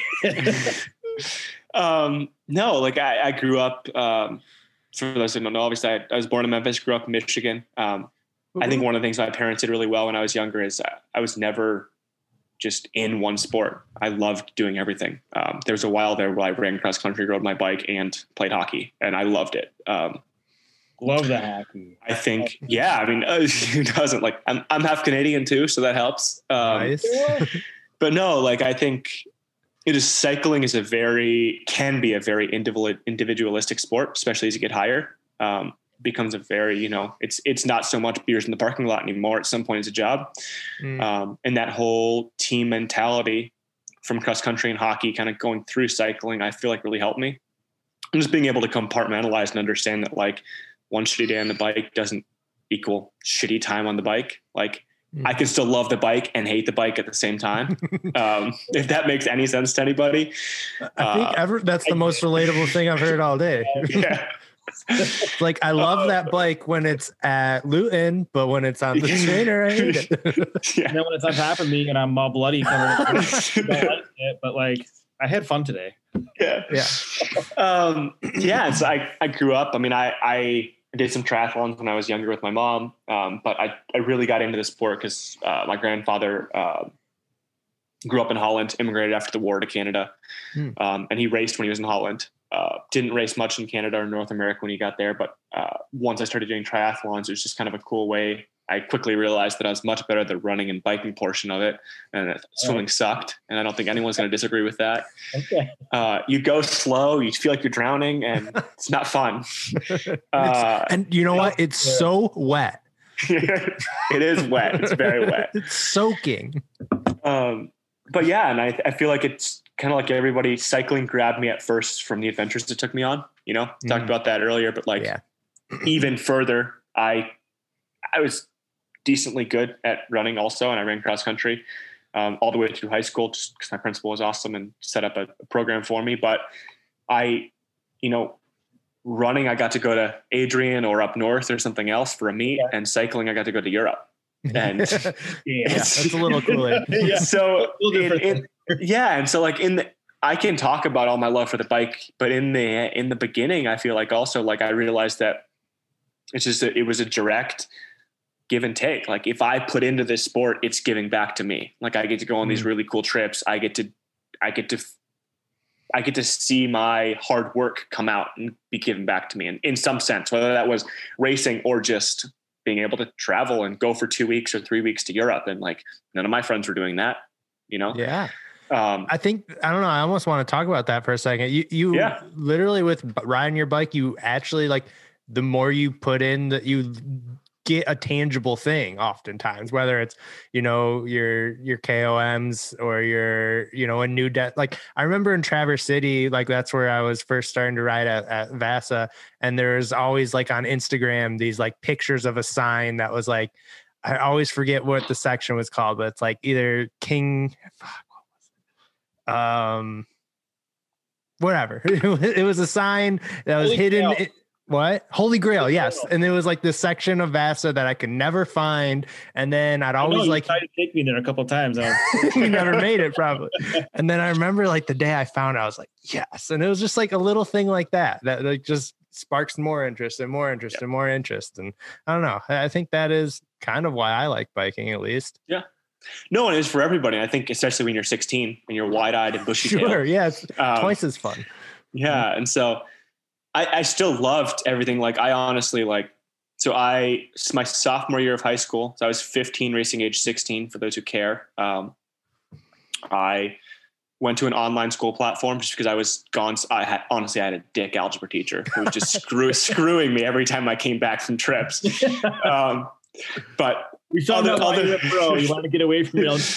um, no, like I, I grew up. Um, for those who don't know, obviously I, I was born in Memphis, grew up in Michigan. Um, I think one of the things my parents did really well when I was younger is I, I was never just in one sport. I loved doing everything. Um, there was a while there where I ran cross country, rode my bike, and played hockey, and I loved it. Um,
love the hockey.
I think, yeah, I mean, uh, who doesn't? Like, I'm I'm half Canadian too, so that helps. Um,
Nice.
But no, like I think it is cycling is a very can be a very individual individualistic sport, especially as you get higher. Um, becomes a very, you know, it's it's not so much beers in the parking lot anymore. At some point, it's a job,
Mm.
um, and that whole team mentality from cross country and hockey, kind of going through cycling, I feel like really helped me. And just being able to compartmentalize and understand that like one shitty day on the bike doesn't equal shitty time on the bike. Like I can still love the bike and hate the bike at the same time. Um, if that makes any sense to anybody.
I think
Uh,
ever that's the most relatable thing I've heard all day.
yeah.
It's like I love that bike when it's at Luton, but when it's on the trainer, I hate it.
Yeah.
And then when it's on top of me and I'm all bloody, covered, I don't like it, but like I had fun today.
Yeah.
Yeah.
Um, yeah. So I, I grew up, I mean, I, I did some triathlons when I was younger with my mom. Um, but I, I really got into the sport because, uh, my grandfather, uh, grew up in Holland, immigrated after the war to Canada.
Hmm.
Um, and he raced when he was in Holland. Uh, didn't race much in Canada or North America when he got there. But, uh, once I started doing triathlons, it was just kind of a cool way. I quickly realized that I was much better at the running and biking portion of it, and that swimming sucked. And I don't think anyone's going to disagree with that.
Okay.
Uh, you go slow, you feel like you're drowning, and it's not fun. Uh,
And you know what? It's so wet.
it is wet. It's very wet.
It's soaking.
Um, but yeah, and I, I feel like it's kind of like everybody, cycling grabbed me at first from the adventures it took me on, you know, mm-hmm. talked about that earlier, but like yeah. even further, I, I was decently good at running also. And I ran cross country um, all the way through high school, just because my principal was awesome and set up a, a program for me. But I, you know, running, I got to go to Adrian or up north or something else for a meet, yeah. and cycling, I got to go to Europe. And
yeah, that's a little cooler.
yeah. So it, it, yeah. And so like in the, I can talk about all my love for the bike, but in the, in the beginning, I feel like also like I realized that it's just, a, it was a direct give and take. Like if I put into this sport, it's giving back to me. Like I get to go on mm. these really cool trips. I get to, I get to, I get to see my hard work come out and be given back to me in, in some sense, whether that was racing or just being able to travel and go for two weeks or three weeks to Europe. And like, none of my friends were doing that, you know?
Yeah. Um, I think, I don't know. I almost want to talk about that for a second. You, you yeah. literally with riding your bike, you actually like the more you put in that you get a tangible thing oftentimes, whether it's, you know, your, your K O Ms or your, you know, a new debt. Like I remember in Traverse City, like that's where I was first starting to ride at, at Vasa. And there's always like on Instagram, these like pictures of a sign that was like, I always forget what the section was called, but it's like either King, fuck, what was it? Um, whatever. It was a sign that was Holy hidden. It, What? Holy Grail, Holy yes. Grail. And it was like this section of Vasa that I could never find. And then I'd always
know,
like
tried to take me there a couple of times.
We never made it probably. And then I remember like the day I found it, I was like, yes. And it was just like a little thing like that, that like just sparks more interest and more interest yeah. and more interest. And I don't know. I think that is kind of why I like biking at least.
Yeah. No, it is for everybody. I think especially when you're sixteen and you're wide eyed and bushy tailed.
Sure. Yeah. It's um, twice as fun.
Yeah. Mm-hmm. And so I, I still loved everything. Like I honestly like, so I, my sophomore year of high school, so I was fifteen racing age sixteen for those who care. Um, I went to an online school platform just because I was gone. I had, honestly, I had a dick algebra teacher who was just screw, screwing me every time I came back from trips. Um, but
we found out why you're a pro. You want to get away from real.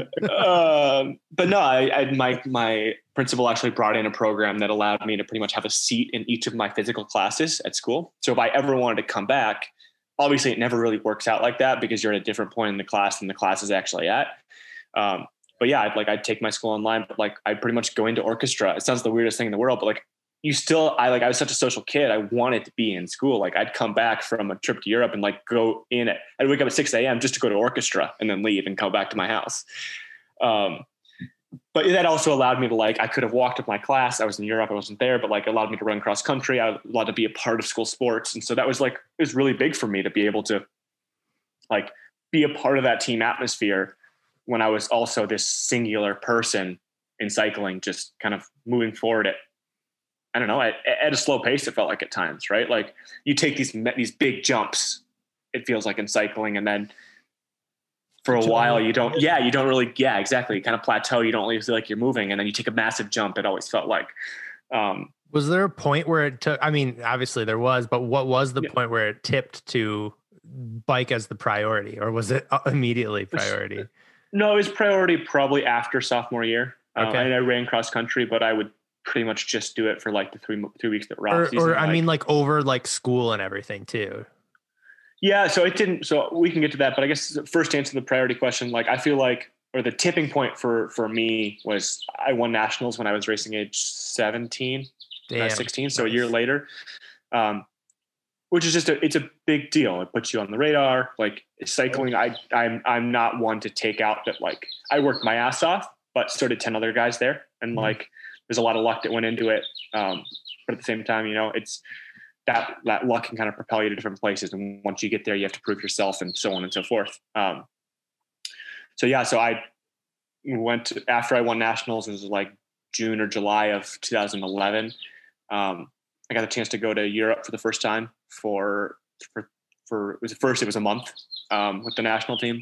um, but no, I, I, my, my principal actually brought in a program that allowed me to pretty much have a seat in each of my physical classes at school. So if I ever wanted to come back, obviously it never really works out like that because you're at a different point in the class than the class is actually at. Um, but yeah, I'd like, I'd take my school online, but like, I'd pretty much go into orchestra. It sounds the weirdest thing in the world, but like, you still, I like, I was such a social kid. I wanted to be in school. Like I'd come back from a trip to Europe and like go in it. I'd wake up at six a.m. just to go to orchestra and then leave and come back to my house. Um, but that also allowed me to like, I could have walked with my class. I was in Europe. I wasn't there, but like allowed me to run cross country. I allowed to be a part of school sports. And so that was like, it was really big for me to be able to like be a part of that team atmosphere when I was also this singular person in cycling, just kind of moving forward at, I don't know, at, at a slow pace, it felt like at times, right? Like you take these, these big jumps, it feels like in cycling. And then for a while you don't, yeah, you don't really, yeah, exactly. You kind of plateau. You don't really feel like you're moving. And then you take a massive jump. It always felt like, um,
was there a point where it took, I mean, obviously there was, but what was the yeah. point where it tipped to bike as the priority, or was it immediately priority?
No, it was priority probably after sophomore year. Okay. Um, and I ran cross country, but I would pretty much just do it for like the three three weeks that rock
or,
season.
Or I like, mean, like over like school and everything too.
Yeah, so it didn't. So we can get to that, but I guess first to answer the priority question, like I feel like, or the tipping point for for me was I won nationals when I was racing age seventeen, Damn, sixteen, so nice. A year later, um, which is just a it's a big deal. It puts you on the radar. Like cycling, I I'm I'm not one to take out that. Like I worked my ass off, but so did ten other guys there, and mm-hmm. like. There's a lot of luck that went into it. Um, but at the same time, you know, it's that, that luck can kind of propel you to different places. And once you get there, you have to prove yourself and so on and so forth. Um, so yeah, so I went to, after I won nationals, it was like June or July of two thousand eleven. Um, I got a chance to go to Europe for the first time for, for, for it was first, it was a month um, with the national team.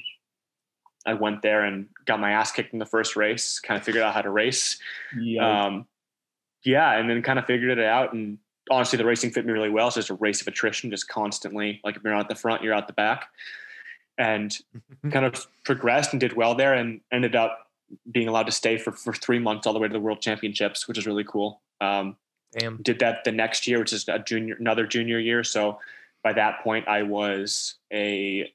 I went there and got my ass kicked in the first race, kind of figured out how to race. Yeah. Um, yeah. And then kind of figured it out. And honestly, the racing fit me really well. So it's a race of attrition, just constantly, like if you're not at the front, you're out the back, and kind of progressed and did well there and ended up being allowed to stay for, for three months all the way to the World Championships, which is really cool. Um,
Damn.
Did that the next year, which is a junior, another junior year. So by that point, I was a,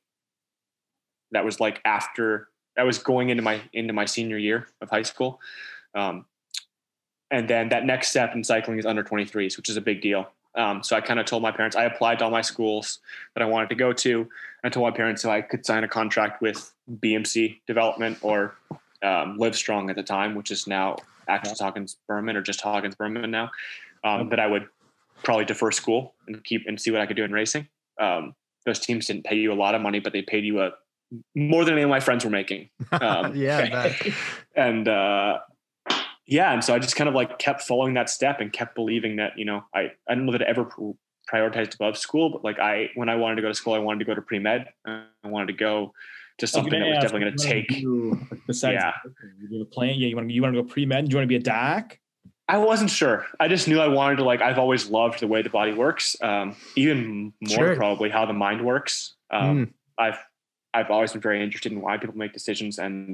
that was like after, I was going into my, into my senior year of high school. Um, and then that next step in cycling is under twenty-threes, which is a big deal. Um, so I kind of told my parents, I applied to all my schools that I wanted to go to. I told my parents so I could sign a contract with B M C Development or um, Livestrong at the time, which is now Axel Hawkins Berman or just Hawkins Berman now, um, that I would probably defer school and keep and see what I could do in racing. Um, those teams didn't pay you a lot of money, but they paid you a more than any of my friends were making. Um,
yeah.
and, uh, yeah. And so I just kind of like kept following that step and kept believing that, you know, I, I don't know that I ever pr- prioritized above school, but like I, when I wanted to go to school, I wanted to go to pre-med. I wanted to go to something that was definitely going to take.
Besides, yeah. You plan, yeah. You want to, you want to go pre-med? Do you want to be a doc?
I wasn't sure. I just knew I wanted to like, I've always loved the way the body works. Um, even more
sure.
probably how the mind works. Um, mm. I've, I've always been very interested in why people make decisions and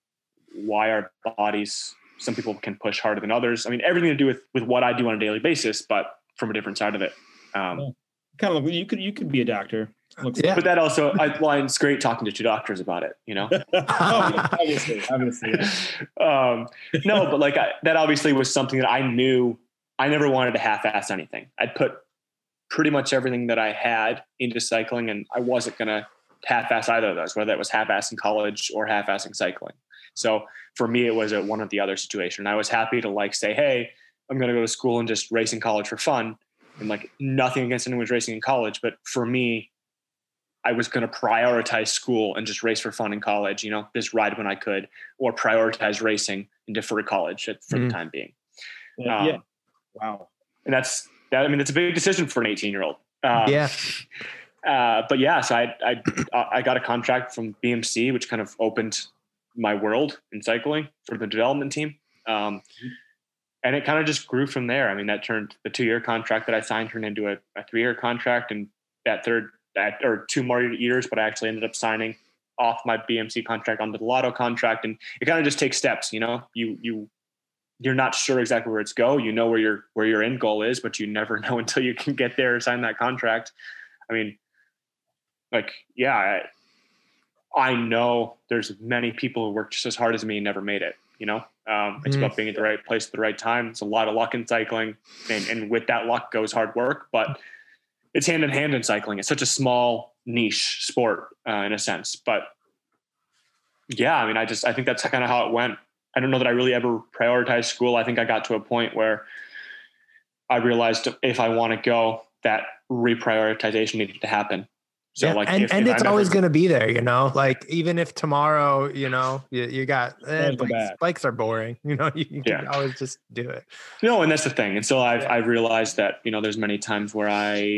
why our bodies, some people can push harder than others. I mean, everything to do with, with what I do on a daily basis, but from a different side of it. Um,
yeah. Kind of, you could, you could be a doctor.
Looks yeah. But that also, I, well, it's great talking to two doctors about it, you know?
oh, obviously, obviously.
um, no, but like I, that obviously was something that I knew I never wanted to half-ass anything. I'd put pretty much everything that I had into cycling and I wasn't going to half-ass either of those, whether it was half-assing college or half-assing cycling. So for me, it was a one or the other situation. I was happy to like say, hey, I'm going to go to school and just race in college for fun. And like nothing against anyone who's racing in college. But for me, I was going to prioritize school and just race for fun in college, you know, just ride when I could, or prioritize racing and defer college for mm-hmm. the time being.
Yeah,
um,
yeah. Wow.
And that's that. I mean, it's a big decision for an eighteen year old. Um,
yeah.
Uh, but yeah, so I, I, I got a contract from B M C, which kind of opened my world in cycling for the development team. Um, and it kind of just grew from there. I mean, that turned the two year contract that I signed turned into a, a three year contract, and that third that or two more years, but I actually ended up signing off my B M C contract onto the Lotto contract. And it kind of just takes steps, you know, you, you, you're not sure exactly where it's go, you know, where your, where your end goal is, but you never know until you can get there or sign that contract. I mean, like, yeah, I, I know there's many people who work just as hard as me and never made it. You know, um, it's mm. about being at the right place at the right time. It's a lot of luck in cycling, and, and with that luck goes hard work, but it's hand in hand in cycling. It's such a small niche sport uh, in a sense, but yeah, I mean, I just, I think that's kind of how it went. I don't know that I really ever prioritized school. I think I got to a point where I realized if I want to go, that reprioritization needed to happen. So
yeah,
like,
and,
if,
and
if
it's
I'm
always
ever,
going to be there, you know, like even if tomorrow, you know, you, you got eh, bikes, bikes are boring, you know, you, you yeah. can always just do it.
No, and that's the thing. And so I've, yeah. I've realized that, you know, there's many times where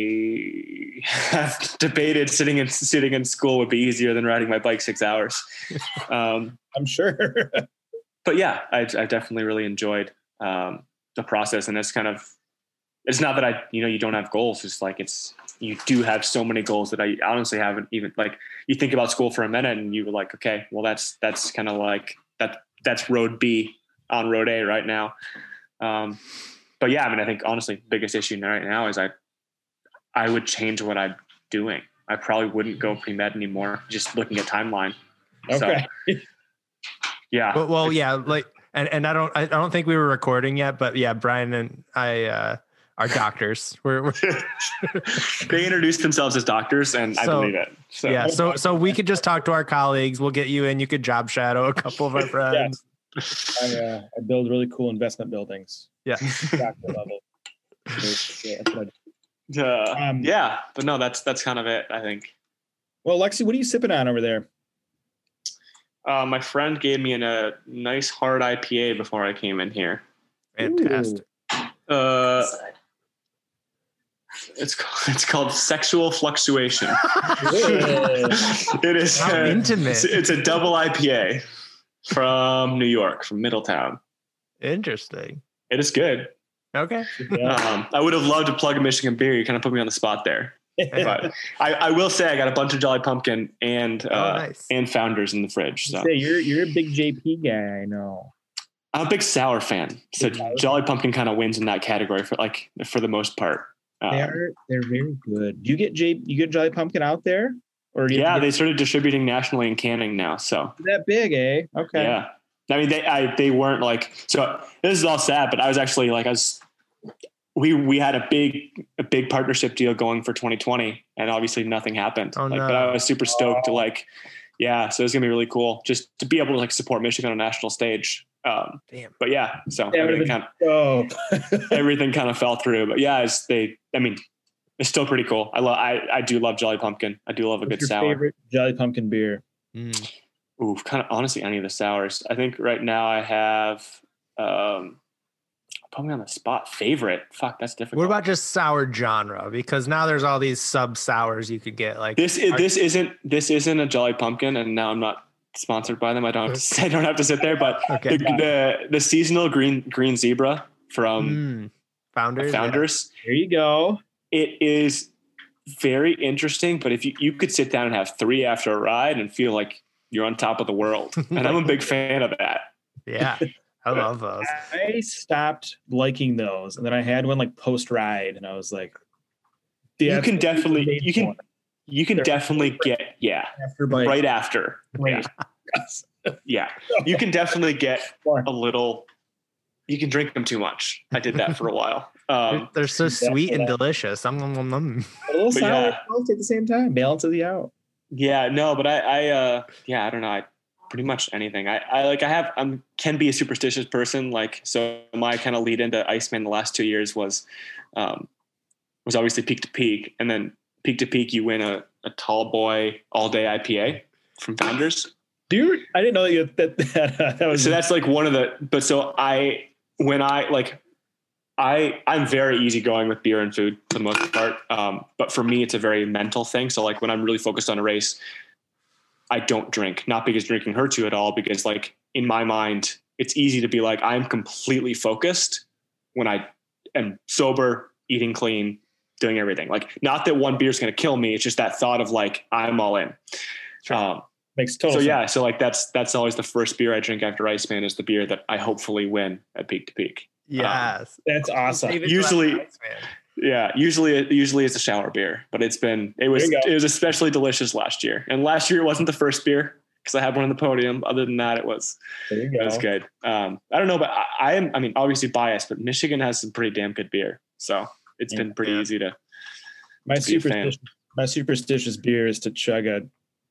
I have debated sitting in, sitting in school would be easier than riding my bike six hours. Um,
I'm sure.
But yeah, I, I definitely really enjoyed um, the process. And it's kind of, it's not that I, you know, you don't have goals. It's like, it's, you do have so many goals that I honestly haven't even, like, you think about school for a minute and you were like, okay, well that's, that's kind of like that, that's road B on road A right now. Um, but yeah, I mean, I think honestly, biggest issue right now is I, I would change what I'm doing. I probably wouldn't go pre-med anymore. Just looking at timeline.
Okay.
So, yeah.
Well, well, yeah. Like, and, and I don't, I don't think we were recording yet, but yeah, Brian and I, uh, are doctors. We're, we're
they introduced themselves as doctors, and so, I believe it. So.
Yeah, so so we could just talk to our colleagues. We'll get you in. You could job shadow a couple of our friends.
Yeah. I, uh, I build really cool investment buildings.
Yeah,
doctor level. Yeah,
uh, um, yeah, but no, that's that's kind of it, I think.
Well, Lexi, what are you sipping on over there?
Uh, my friend gave me an, a nice hard I P A before I came in here.
Fantastic.
Ooh. Uh. It's called, it's called Sexual Fluctuation. It is
How
uh,
intimate.
It's, it's a double I P A from New York, from Middletown.
Interesting.
It is good.
Okay.
Um, I would have loved to plug a Michigan beer. You kind of put me on the spot there. But I, I will say I got a bunch of Jolly Pumpkin and uh,
oh, nice.
and Founders in the fridge. So
Say, you're you're a big J P guy, I know.
I'm a big sour fan, so
Big sour
Jolly Pumpkin kind of wins in that category for like for the most part. Um,
They are they're very good. Do you get J you get Jolly Pumpkin out there? Or do you
yeah,
have to
they
get
started distributing nationally in canning now. So
that big, eh? Okay.
yeah, I mean they I they weren't like so. This is all sad, but I was actually like I was. We we had a big a big partnership deal going for twenty twenty, and obviously nothing happened.
Oh,
like,
no.
But I was super stoked to like, yeah. So it's gonna be really cool just to be able to like support Michigan on a national stage. Um,
Damn.
but yeah, so
Yeah,
everything kind of
Oh.
everything kind of fell through. But yeah, it's they. I mean, it's still pretty cool. I love. I I do love Jolly Pumpkin. I do love a
What's
good
your
sour.
favorite Jolly Pumpkin beer?
Mm.
Ooh, kind of honestly, any of the sours. I think right now I have. Um, Put me on the spot. Favorite? Fuck, that's difficult.
What about just sour genre? Because now there's all these sub sours you could get. Like
this? Is, this isn't this isn't a Jolly Pumpkin, and now I'm not sponsored by them. I don't have to, I don't have to sit there. But
Okay.
the, the the seasonal green green zebra from
mm. Founders.
Founders.
There you go.
It is very interesting. But if you you could sit down and have three after a ride and feel like you're on top of the world, and I'm a big fan of that.
Yeah. yeah. I love those.
I stopped liking those, and then I had one like post ride, and I was like,
You can
"That's what we
definitely
made
you can
for."
you can
They're
definitely get yeah
After bite.
right after
Wait.
yeah you can definitely get a little. You can drink them too much. I did that for a while. Um,
They're so
Exactly
sweet and
that.
delicious. Um, um, um, um.
A little
But
sour
yeah.
both at the same time. Balances you out.
yeah, no, but I, I, uh, yeah, I don't know. I pretty much anything. I, I like. I have. I'm can be a superstitious person. Like, so my kind of lead into Iceman the last two years was, um, was obviously Peak to Peak, and then Peak to Peak, you win a, a tall boy all day I P A from Founders.
Dude, I didn't know that you, that that, uh, that was.
So that's like one of the. But so I when I like. I, I'm very easygoing with beer and food for the most part. Um, but for me, it's a very mental thing. So like when I'm really focused on a race, I don't drink, not because drinking hurts you at all, because like in my mind, it's easy to be like, I'm completely focused when I am sober, eating clean, doing everything. Like, not that one beer is going to kill me. It's just that thought of like, I'm all in.
Sure.
Um,
Makes total
so
sense.
yeah, so like that's, that's always the first beer I drink after Iceman is the beer that I hopefully win at Peak to Peak.
Yes.
That's awesome.
Save it to
Usually-
after Iceman.
Yeah, usually usually it's a shower beer, but it's been it was
There you go.
it was especially delicious last year. And last year it wasn't the first beer because I had one on the podium. Other than that, it was
There you
it was
go.
good. Um, I don't know, but I, I am I mean obviously biased, but Michigan has some pretty damn good beer, so it's been pretty
Yeah.
easy to.
My
to be a fan.
superstitious, my superstitious beer is to chug a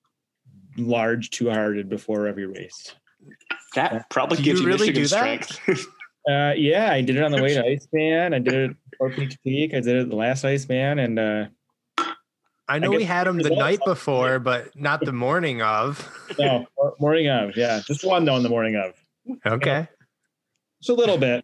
large Two Hearted before every race.
That probably
Do
gives
you
you
really
Michigan
do that?
strength.
Uh, yeah, I did it on the way to Iceman. I did it for Peak to Peak. I did it the last Iceman, and uh,
I know
I
we
guess
had them the
results
night
on
before, but not the morning of.
no, mor- morning of, yeah, just one though in the morning of.
Okay.
Just a little bit.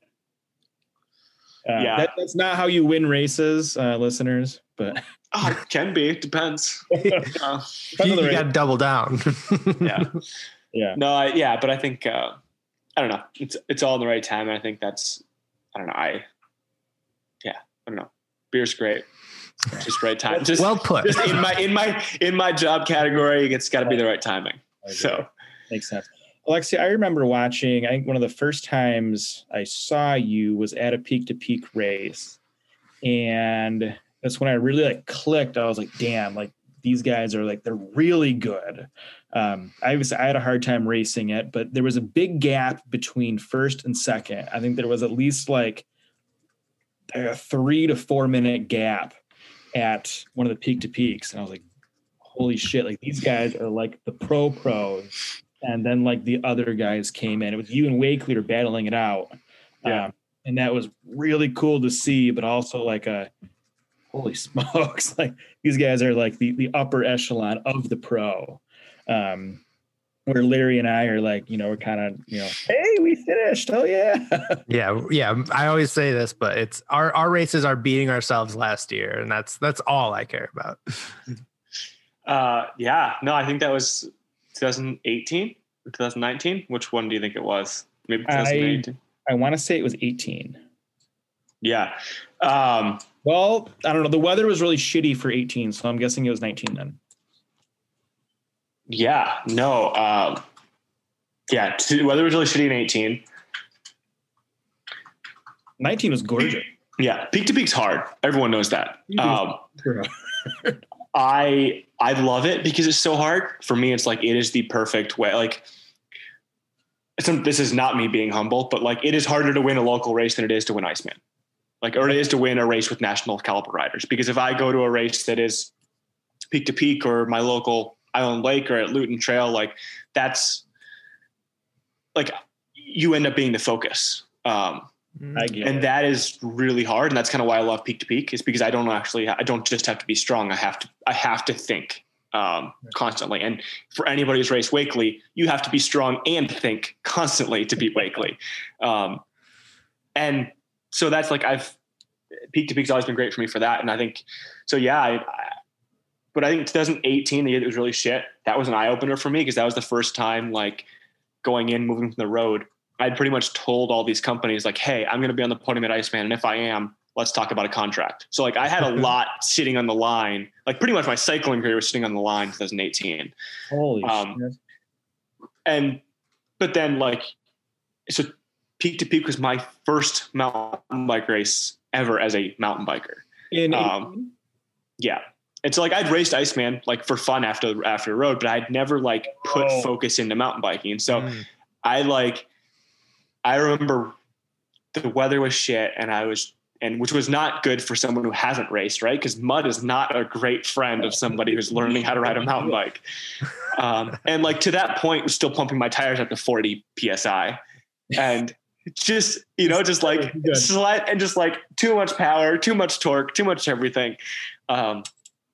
Uh,
Yeah.
that, that's not how you win races, uh, listeners. But
oh, it can be. It depends. Uh,
depends
You,
on the
you
race.
got to double down.
yeah.
Yeah,
No, I, yeah, but I think uh, I don't know. It's it's all in the right time, and I think that's I don't know. I yeah, I don't know. Beer's great. Just right time. Just
Well put.
just in my in my in my job category, it's got to be the right timing.
I agree.
So
makes sense. Alexia, I remember watching. I think one of the first times I saw you was at a Peak to Peak race, and that's when I really like clicked. I was like, "Damn! Like these guys are like they're really good." Um, I was I had a hard time racing it, but there was a big gap between first and second. I think there was at least like a three to four minute gap at one of the Peak to Peaks, and I was like, "Holy shit! Like these guys are like the pro pros." And then like the other guys came in. It was you and Wakely were battling it out.
Yeah.
Um, and that was really cool to see, but also like a holy smokes, like these guys are like the, the upper echelon of the pro. Um, where Larry and I are like, you know, we're kind of, you know, hey, we finished. Oh yeah.
Yeah, yeah. I always say this, but it's our our races are beating ourselves last year, and that's that's all I care about.
uh, yeah, no, I think that was twenty eighteen or twenty nineteen. Which one do you think it was? Maybe twenty eighteen.
I want to say it was eighteen.
Yeah. Um,
Well, I don't know. The weather was really shitty for eighteen, so I'm guessing it was nineteen then.
Yeah, no. Um, yeah, the weather was really shitty in eighteen.
nineteen was gorgeous.
Yeah, peak to peak's hard. Everyone knows that. Um, I I love it because it's so hard. For me, it's like it is the perfect way. Like, some, this is not me being humble, but like it is harder to win a local race than it is to win Iceman. Like, or it is to win a race with national caliber riders. Because if I go to a race that is peak to peak or my local Island Lake or at Luton Trail, like that's like you end up being the focus. Um, and that is really hard. And that's kind of why I love peak to peak, is because I don't actually, I don't just have to be strong. I have to, I have to think um, constantly. And for anybody who's raced Wakely, you have to be strong and think constantly to beat Wakely. Um, and so that's like, I've peak to peak's always been great for me for that. And I think, so yeah, I, I but I think twenty eighteen, the year that was really shit, that was an eye opener for me, because that was the first time like going in, moving from the road, I'd pretty much told all these companies like, hey, I'm going to be on the podium at Iceman. And if I am, let's talk about a contract. So like I had a lot sitting on the line, like pretty much my cycling career was sitting on the line in twenty eighteen.
Holy
um,
shit.
And, but then like, so peak to peak was my first mountain bike race ever as a mountain biker.
In
um, yeah. And so like I'd raced Iceman like for fun after, after the road, but I'd never like put oh. focus into mountain biking. And so mm. I like, I remember the weather was shit and I was, and which was not good for someone who hasn't raced, right? Because mud is not a great friend of somebody who's learning how to ride a mountain bike. Um, and like to that point was still pumping my tires up to forty P S I and just, you know, just like slide and just like too much power, too much torque, too much everything. Um,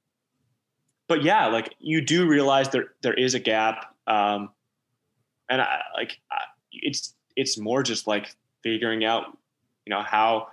but yeah, like you do realize there, there is a gap. Um, and I like, I, it's, it's more just like figuring out, you know, how,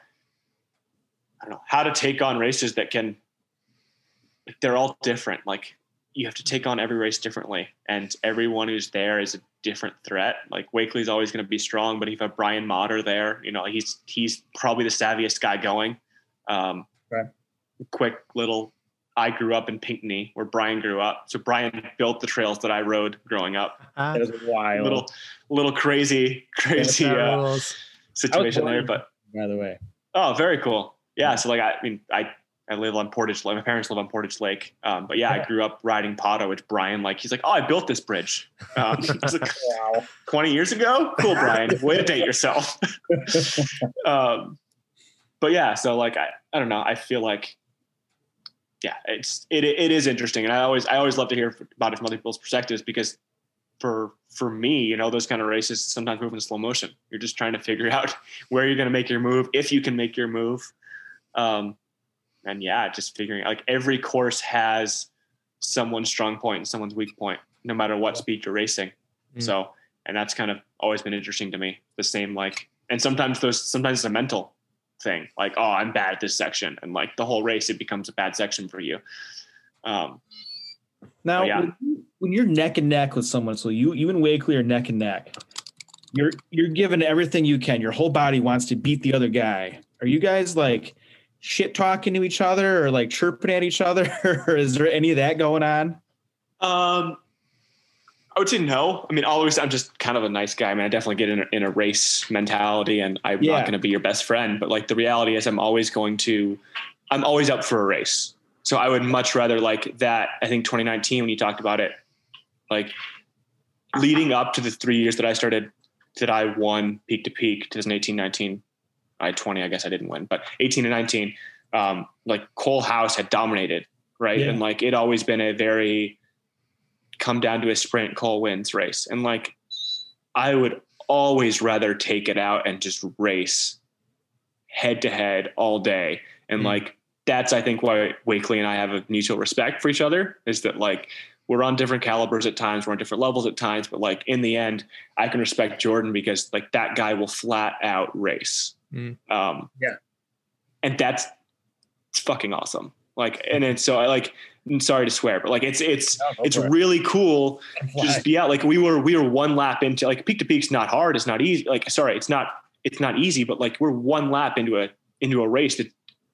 I don't know, how to take on races that can, like, they're all different. Like you have to take on every race differently, and everyone who's there is a different threat. Like Wakely's always going to be strong, but if you have Brian Motter there, you know, he's, he's probably the savviest guy going. Um,
right.
Quick little, I grew up in Pinckney where Brian grew up. So Brian built the trails that I rode growing up.
Uh, that was wild.
Little, little crazy, crazy
yeah,
uh, situation there, but
by the way.
Oh, very cool. Yeah. So like, I mean, I, I live on Portage Lake. My parents live on Portage Lake. Um, but yeah, yeah, I grew up riding Pato, which Brian, like, he's like, oh, I built this bridge. Um, it's like, wow. twenty years ago. Cool, Brian. Way to date yourself. um, but yeah, so like, I, I don't know. I feel like, yeah, it's, it, it is interesting. And I always, I always love to hear about it from other people's perspectives, because for, for me, you know, those kind of races sometimes move in slow motion. You're just trying to figure out where you're going to make your move, if you can make your move. Um, and yeah, just figuring out, like every course has someone's strong point and someone's weak point, no matter what speed you're racing. Mm. So, and that's kind of always been interesting to me. The same, like, and sometimes those, sometimes it's a mental thing, like, oh, I'm bad at this section, and like the whole race it becomes a bad section for you. Um
now
yeah.
when, you, when you're neck and neck with someone, so you you and Wakely are neck and neck, you're you're giving everything you can, your whole body wants to beat the other guy. Are you guys like shit talking to each other or like chirping at each other, or is there any of that going on?
um I would say no. I mean, always, I'm just kind of a nice guy. I mean, I definitely get in a, in a race mentality, and I'm yeah. not going to be your best friend. But like the reality is I'm always going to, I'm always up for a race. So I would much rather like that. I think twenty nineteen, when you talked about it, like leading up to the three years that I started, that I won peak to peak, twenty eighteen, nineteen, I had twenty, I guess I didn't win, but eighteen and nineteen, um, like Cole House had dominated. Right. Yeah. And like, it always been a very, come down to a sprint, Cole wins race. And like, I would always rather take it out and just race head to head all day. And mm-hmm. like, that's, I think why Wakely and I have a mutual respect for each other, is that like, we're on different calibers at times, we're on different levels at times, but like in the end, I can respect Jordan because like that guy will flat out race. Mm-hmm. Um,
yeah.
And that's it's fucking awesome. Like, and it's so I like, I'm sorry to swear, but like, it's, it's, no, it's it. really cool to just be out. Like we were, we were one lap into like peak to peak's not hard. It's not easy. Like, sorry, it's not, it's not easy, but like we're one lap into a, into a race that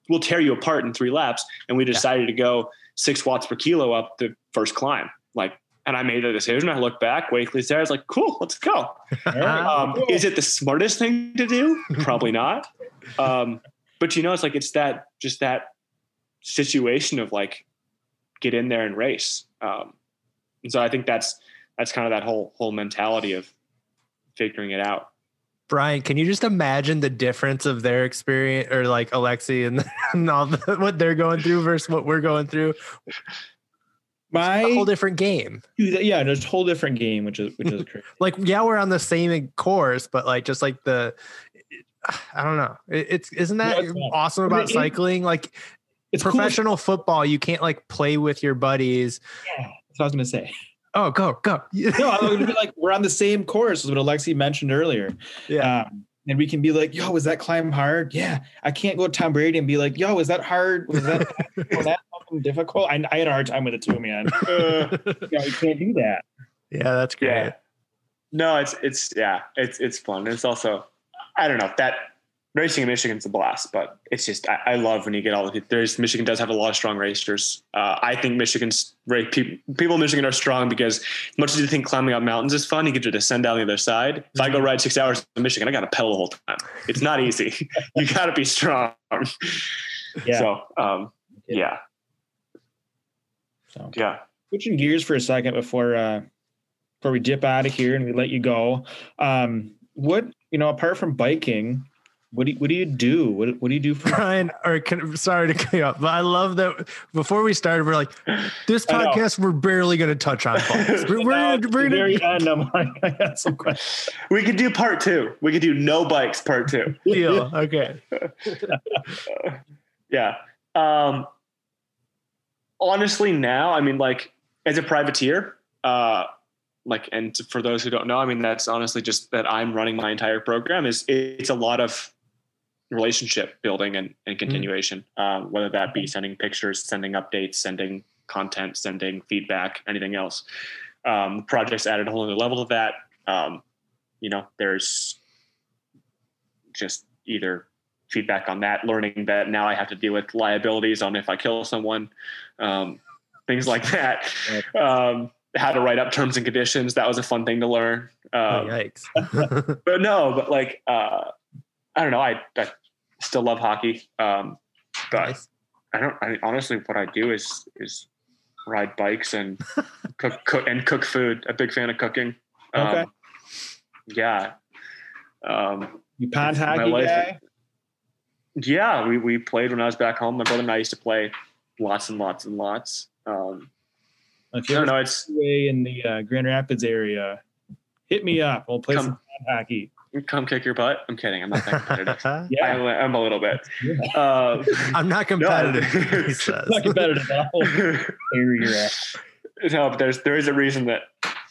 we'll tear you apart in three laps. And we decided yeah. to go six watts per kilo up the first climb. Like, and I made a decision. I looked back, Wakely's there. I was like, cool, let's go. um, cool. Is it the smartest thing to do? Probably not. Um, but you know, it's like, it's that, just that situation of like, get in there and race. Um, and so I think that's, that's kind of that whole, whole mentality of figuring it out.
Brian, can you just imagine the difference of their experience, or like Alexi and, and all the, what they're going through versus what we're going through?
My
it's a whole different game.
Yeah, there's a whole different game, which is which is crazy.
Like, yeah, we're on the same course, but like just like the, I don't know. It, it's isn't that yeah, awesome about it, cycling? Like, it's professional cool. Football, you can't like play with your buddies.
Yeah, that's what I was gonna say.
Oh, go, go.
No, I was going to be like, we're on the same course, as what Alexi mentioned earlier.
Yeah.
Um, and we can be like, yo, was that climb hard? Yeah. I can't go to Tom Brady and be like, yo, is that hard? Was that, was that something difficult? I, I had a hard time with it too, man. Uh, you know, you can't do that.
Yeah, that's great.
Yeah. No, it's, it's, yeah, it's, it's fun. It's also, I don't know, that racing in Michigan's a blast, but it's just, I, I love when you get all of it. There's, Michigan does have a lot of strong racers. Uh, I think Michigan's race, people, people in Michigan are strong because as much as you think climbing up mountains is fun, you get to descend down the other side. If I go ride six hours in Michigan, I got to pedal the whole time. It's not easy. You got to be strong.
Yeah.
So, um, yeah.
So,
yeah.
Switching gears for a second before, uh, before we dip out of here and we let you go. Um, what, you know, apart from biking, What do you, what do you do? What, what do you do for
Brian? Or can, sorry to cut you up, but I love that before we started, we're like, this podcast, we're barely going to touch on bikes. We're, we're,
no,
we're
very
gonna,
end, I'm like, I got some questions.
We could do part two. We could do no bikes part two.
Deal. Okay.
Yeah. Um, honestly, now, I mean, like, as a privateer, uh, like, and for those who don't know, I mean, that's honestly just that I'm running my entire program. Is it's a lot of relationship building and, and continuation, mm. um, whether that be sending pictures, sending updates, sending content, sending feedback, anything else. Um, the project's added a whole other level of that. Um, you know, there's just either feedback on that, learning that now I have to deal with liabilities on if I kill someone, um, things like that. Um, how to write up terms and conditions. That was a fun thing to learn. Um,
oh, yikes.
but no, but like, uh, I don't know. I, I still love hockey. Um, but nice. I don't, I mean, honestly, what I do is, is ride bikes and cook, cook and cook food. A big fan of cooking. Um,
okay.
Yeah. Um,
you pond hockey guy?
Yeah. We, we played when I was back home. My brother and I used to play lots and lots and lots. Um,
If you I don't know, it's way in the uh, Grand Rapids area, hit me up. We'll play come, some hockey.
Come kick your butt. I'm kidding. I'm not that competitive.
yeah,
I'm, I'm a little bit.
Yeah.
Uh,
I'm not competitive.
No, he says. Not competitive at all. Area.
No, but there's there is a reason that.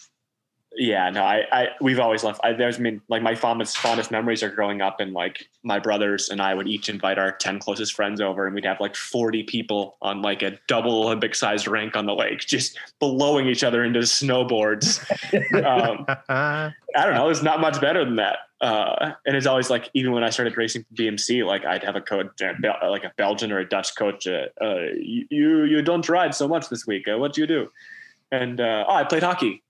Yeah, no, I, I we've always loved. I, there's been like my fondest fondest memories are growing up, and like my brothers and I would each invite our ten closest friends over, and we'd have like forty people on like a double Olympic sized rink on the lake, just blowing each other into snowboards. um, I don't know. It's not much better than that. Uh, and it's always like, even when I started racing B M C, like I'd have a coach, uh, like a Belgian or a Dutch coach. Uh, uh, you you don't ride so much this week. Uh, what do you do? And, uh, oh, I played hockey.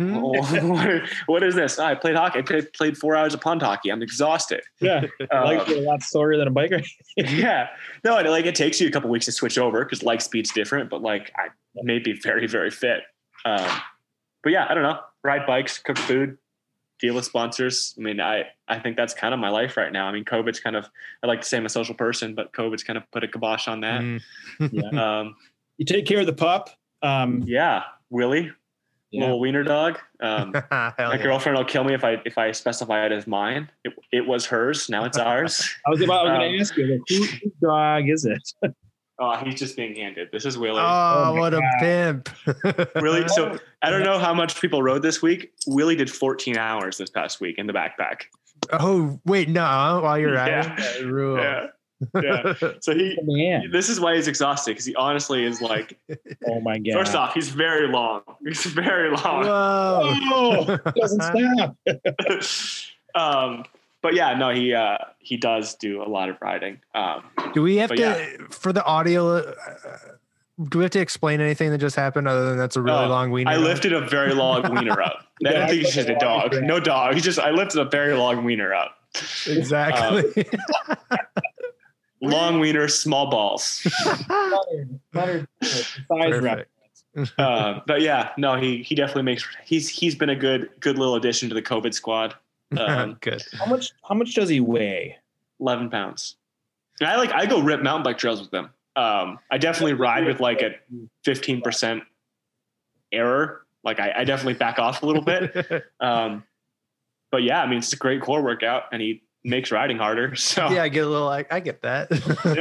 what, what is this? Oh, I played hockey. I played, played four hours of pond hockey. I'm exhausted.
Yeah. Um, like a lot slower than a biker.
Yeah. No, and like it takes you a couple weeks to switch over because like speed's different, but like I may be very, very fit. Um, but yeah, I don't know. Ride bikes, cook food, deal with sponsors. I mean, I, I think that's kind of my life right now. I mean, COVID's kind of, I like to say I'm a social person, but COVID's kind of put a kibosh on that.
Mm. Yeah. Um, you take care of the pup. Um,
yeah. Willie, yeah. Little wiener dog. Um, my
yeah.
girlfriend will kill me if I if I specify it as mine. It, it was hers. Now it's ours.
I was about um, going to ask you, like, who, whose dog is it?
Oh, he's just being handed. This is Willie.
Oh, oh what God. a pimp!
Willie. So I don't know how much people rode this week. Willie did fourteen hours this past week in the backpack.
Oh wait, no! While you're riding,
yeah. Rule. yeah. Yeah. So he, he, this is why he's exhausted, because he honestly is like,
oh my God.
First off, he's very long. He's very long.
Whoa.
Oh, doesn't stop.
um, but yeah, no, he uh, he does do a lot of riding. Um,
do we have to
yeah.
for the audio? Uh, do we have to explain anything that just happened other than that's a really
uh,
long wiener?
I
dog?
lifted a very long wiener up. I didn't think he's just a dog. No dog. He just I lifted a very long wiener up.
Exactly.
Um, long wiener, small balls.
Perfect.
uh, but yeah, no, he he definitely makes. He's he's been a good good little addition to the COVID squad. Um,
Good.
How much? How much does he weigh?
eleven pounds. And I like I go rip mountain bike trails with them. Um, I definitely ride with like a fifteen percent error. Like I, I definitely back off a little bit. Um, but yeah, I mean it's a great core workout, and he makes riding harder. So
Yeah, I get a little like I get that.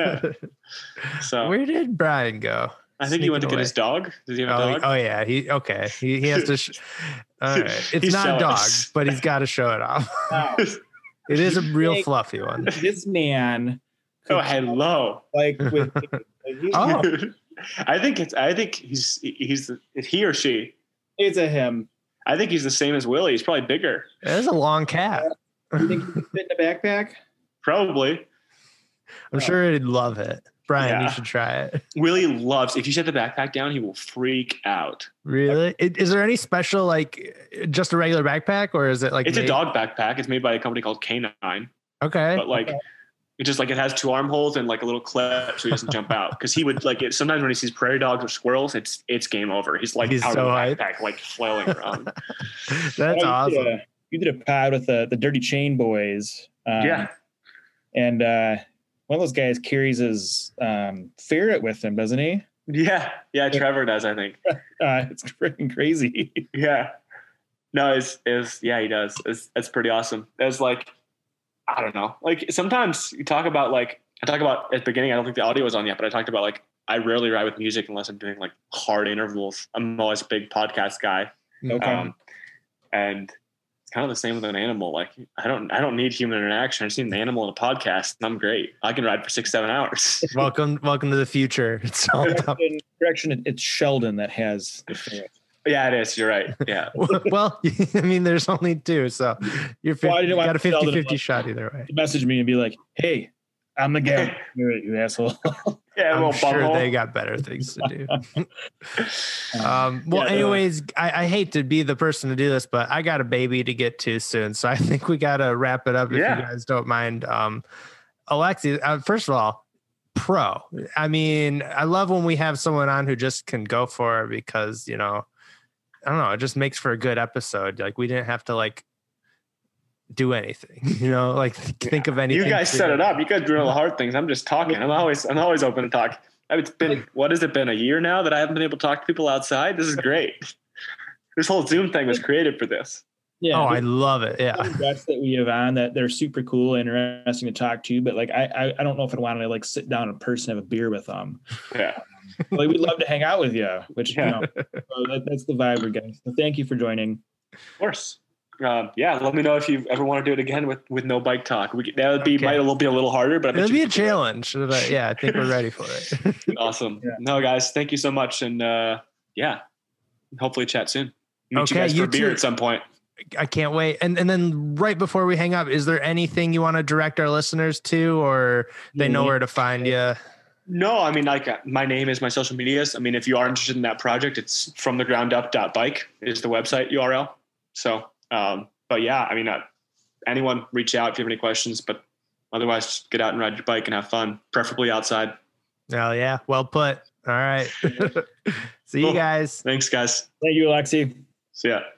Yeah. So
where did Brian go?
I think he went to
Sneaking
get his dog. Does he have a
Oh,
dog?
oh yeah, he okay. He he has to. Sh- All right, it's
He's
not a dog,
jealous.
but he's got to show it off.
Wow.
It is a real fluffy one.
This man.
Oh, hello.
Like with. Like he's,
Oh.
I think it's. I think he's. He's. It's he or she.
It's a him.
I think he's the same as Willie. He's probably bigger.
It is a long cat.
You think he can fit in a backpack?
Probably.
I'm sure he'd love it. Brian, you
Yeah.
should try it.
Willie loves. If you set the backpack down, he will freak out.
Really? It, is there any special like just a regular backpack, or is it like
It's
made-
a dog backpack. It's made by a company called Canine.
Okay.
But like,
Okay.
it just like it has two armholes and like a little clip so he doesn't jump out. Because he would like it. Sometimes when he sees prairie dogs or squirrels, it's it's game over. He's like
He's
out
so
of the
hyped.
backpack, like flailing around.
That's
Oh, you
awesome.
Did a, you did a pod with the the Dirty Chain Boys. Um,
Yeah.
And uh, one of those guys carries his um, ferret with him, doesn't he?
Yeah. Yeah. Trevor does, I think.
Uh, it's freaking crazy.
Yeah. No, it's, it's yeah, he does. It's, it's pretty awesome. It's like, I don't know. Like sometimes you talk about like, I talk about at the beginning, I don't think the audio was on yet, but I talked about like, I rarely ride with music unless I'm doing like hard intervals. I'm always a big podcast guy.
Okay.
Um, and it's kind of the same with an animal. Like I don't, I don't need human interaction. I just need an animal in a podcast and I'm great. I can ride for six, seven hours.
welcome, welcome to the future. It's all about.
Correction, correction, it- it's Sheldon that has the ferret.
Yeah, it is. You're right. Yeah.
Well, I mean, there's only two, so you're
Well, I
fifty,
didn't
you
want
got a
Sheldon to
fifty-fifty
like-
shot either way.
Message me and be like, "Hey, I'm the guy. Ferret, you asshole."
Yeah.
I'm
Well,
sure they got better things to do. Um, well,
Yeah,
anyways, I, I hate to be the person to do this, but I got a baby to get to soon, so I think we got to wrap it up if
Yeah.
you guys don't mind. Um, Alexi, uh, first of all, pro. I mean, I love when we have someone on who just can go for it because, you know, I don't know, it just makes for a good episode. Like we didn't have to like do anything, you know, like think of anything.
You guys set it up. You guys do all the hard things. I'm just talking. I'm always, I'm always open to talk. It's been, what has it been, a year now that I haven't been able to talk to people outside? This is great. This whole Zoom thing was created for this.
Yeah.
Oh, I love it. Yeah.
the guests that we have on that they're super cool, interesting to talk to, but like I, I, I don't know if I'd want to like sit down in person, have a beer with them.
Yeah.
Like we'd love to hang out with you, which
Yeah.
you know, so that, that's the vibe we're getting. So thank you for joining.
Of course. Um, yeah. Let me know if you ever want to do it again with, with no bike talk. We that would be,
Okay.
might a little be a little harder, but I bet
It'll
you
be a
could do it.
challenge. But yeah, I think we're ready for it.
Awesome.
Yeah.
No, guys, thank you so much. And uh, yeah, hopefully chat soon. Meet
Okay,
you guys for
you
a beer
too.
at some point.
I can't wait. And and then right before we hang up, is there anything you want to direct our listeners to, or they know where to find you?
No, I mean, like uh, my name is my social medias. I mean, if you are interested in that project, it's from the ground up dot bike is the website U R L. So, um, but yeah, I mean, uh, anyone reach out if you have any questions, but otherwise just get out and ride your bike and have fun, preferably outside.
Oh yeah, well put. All right. See you
Cool.
guys.
Thanks guys.
Thank you, Alexi.
See ya.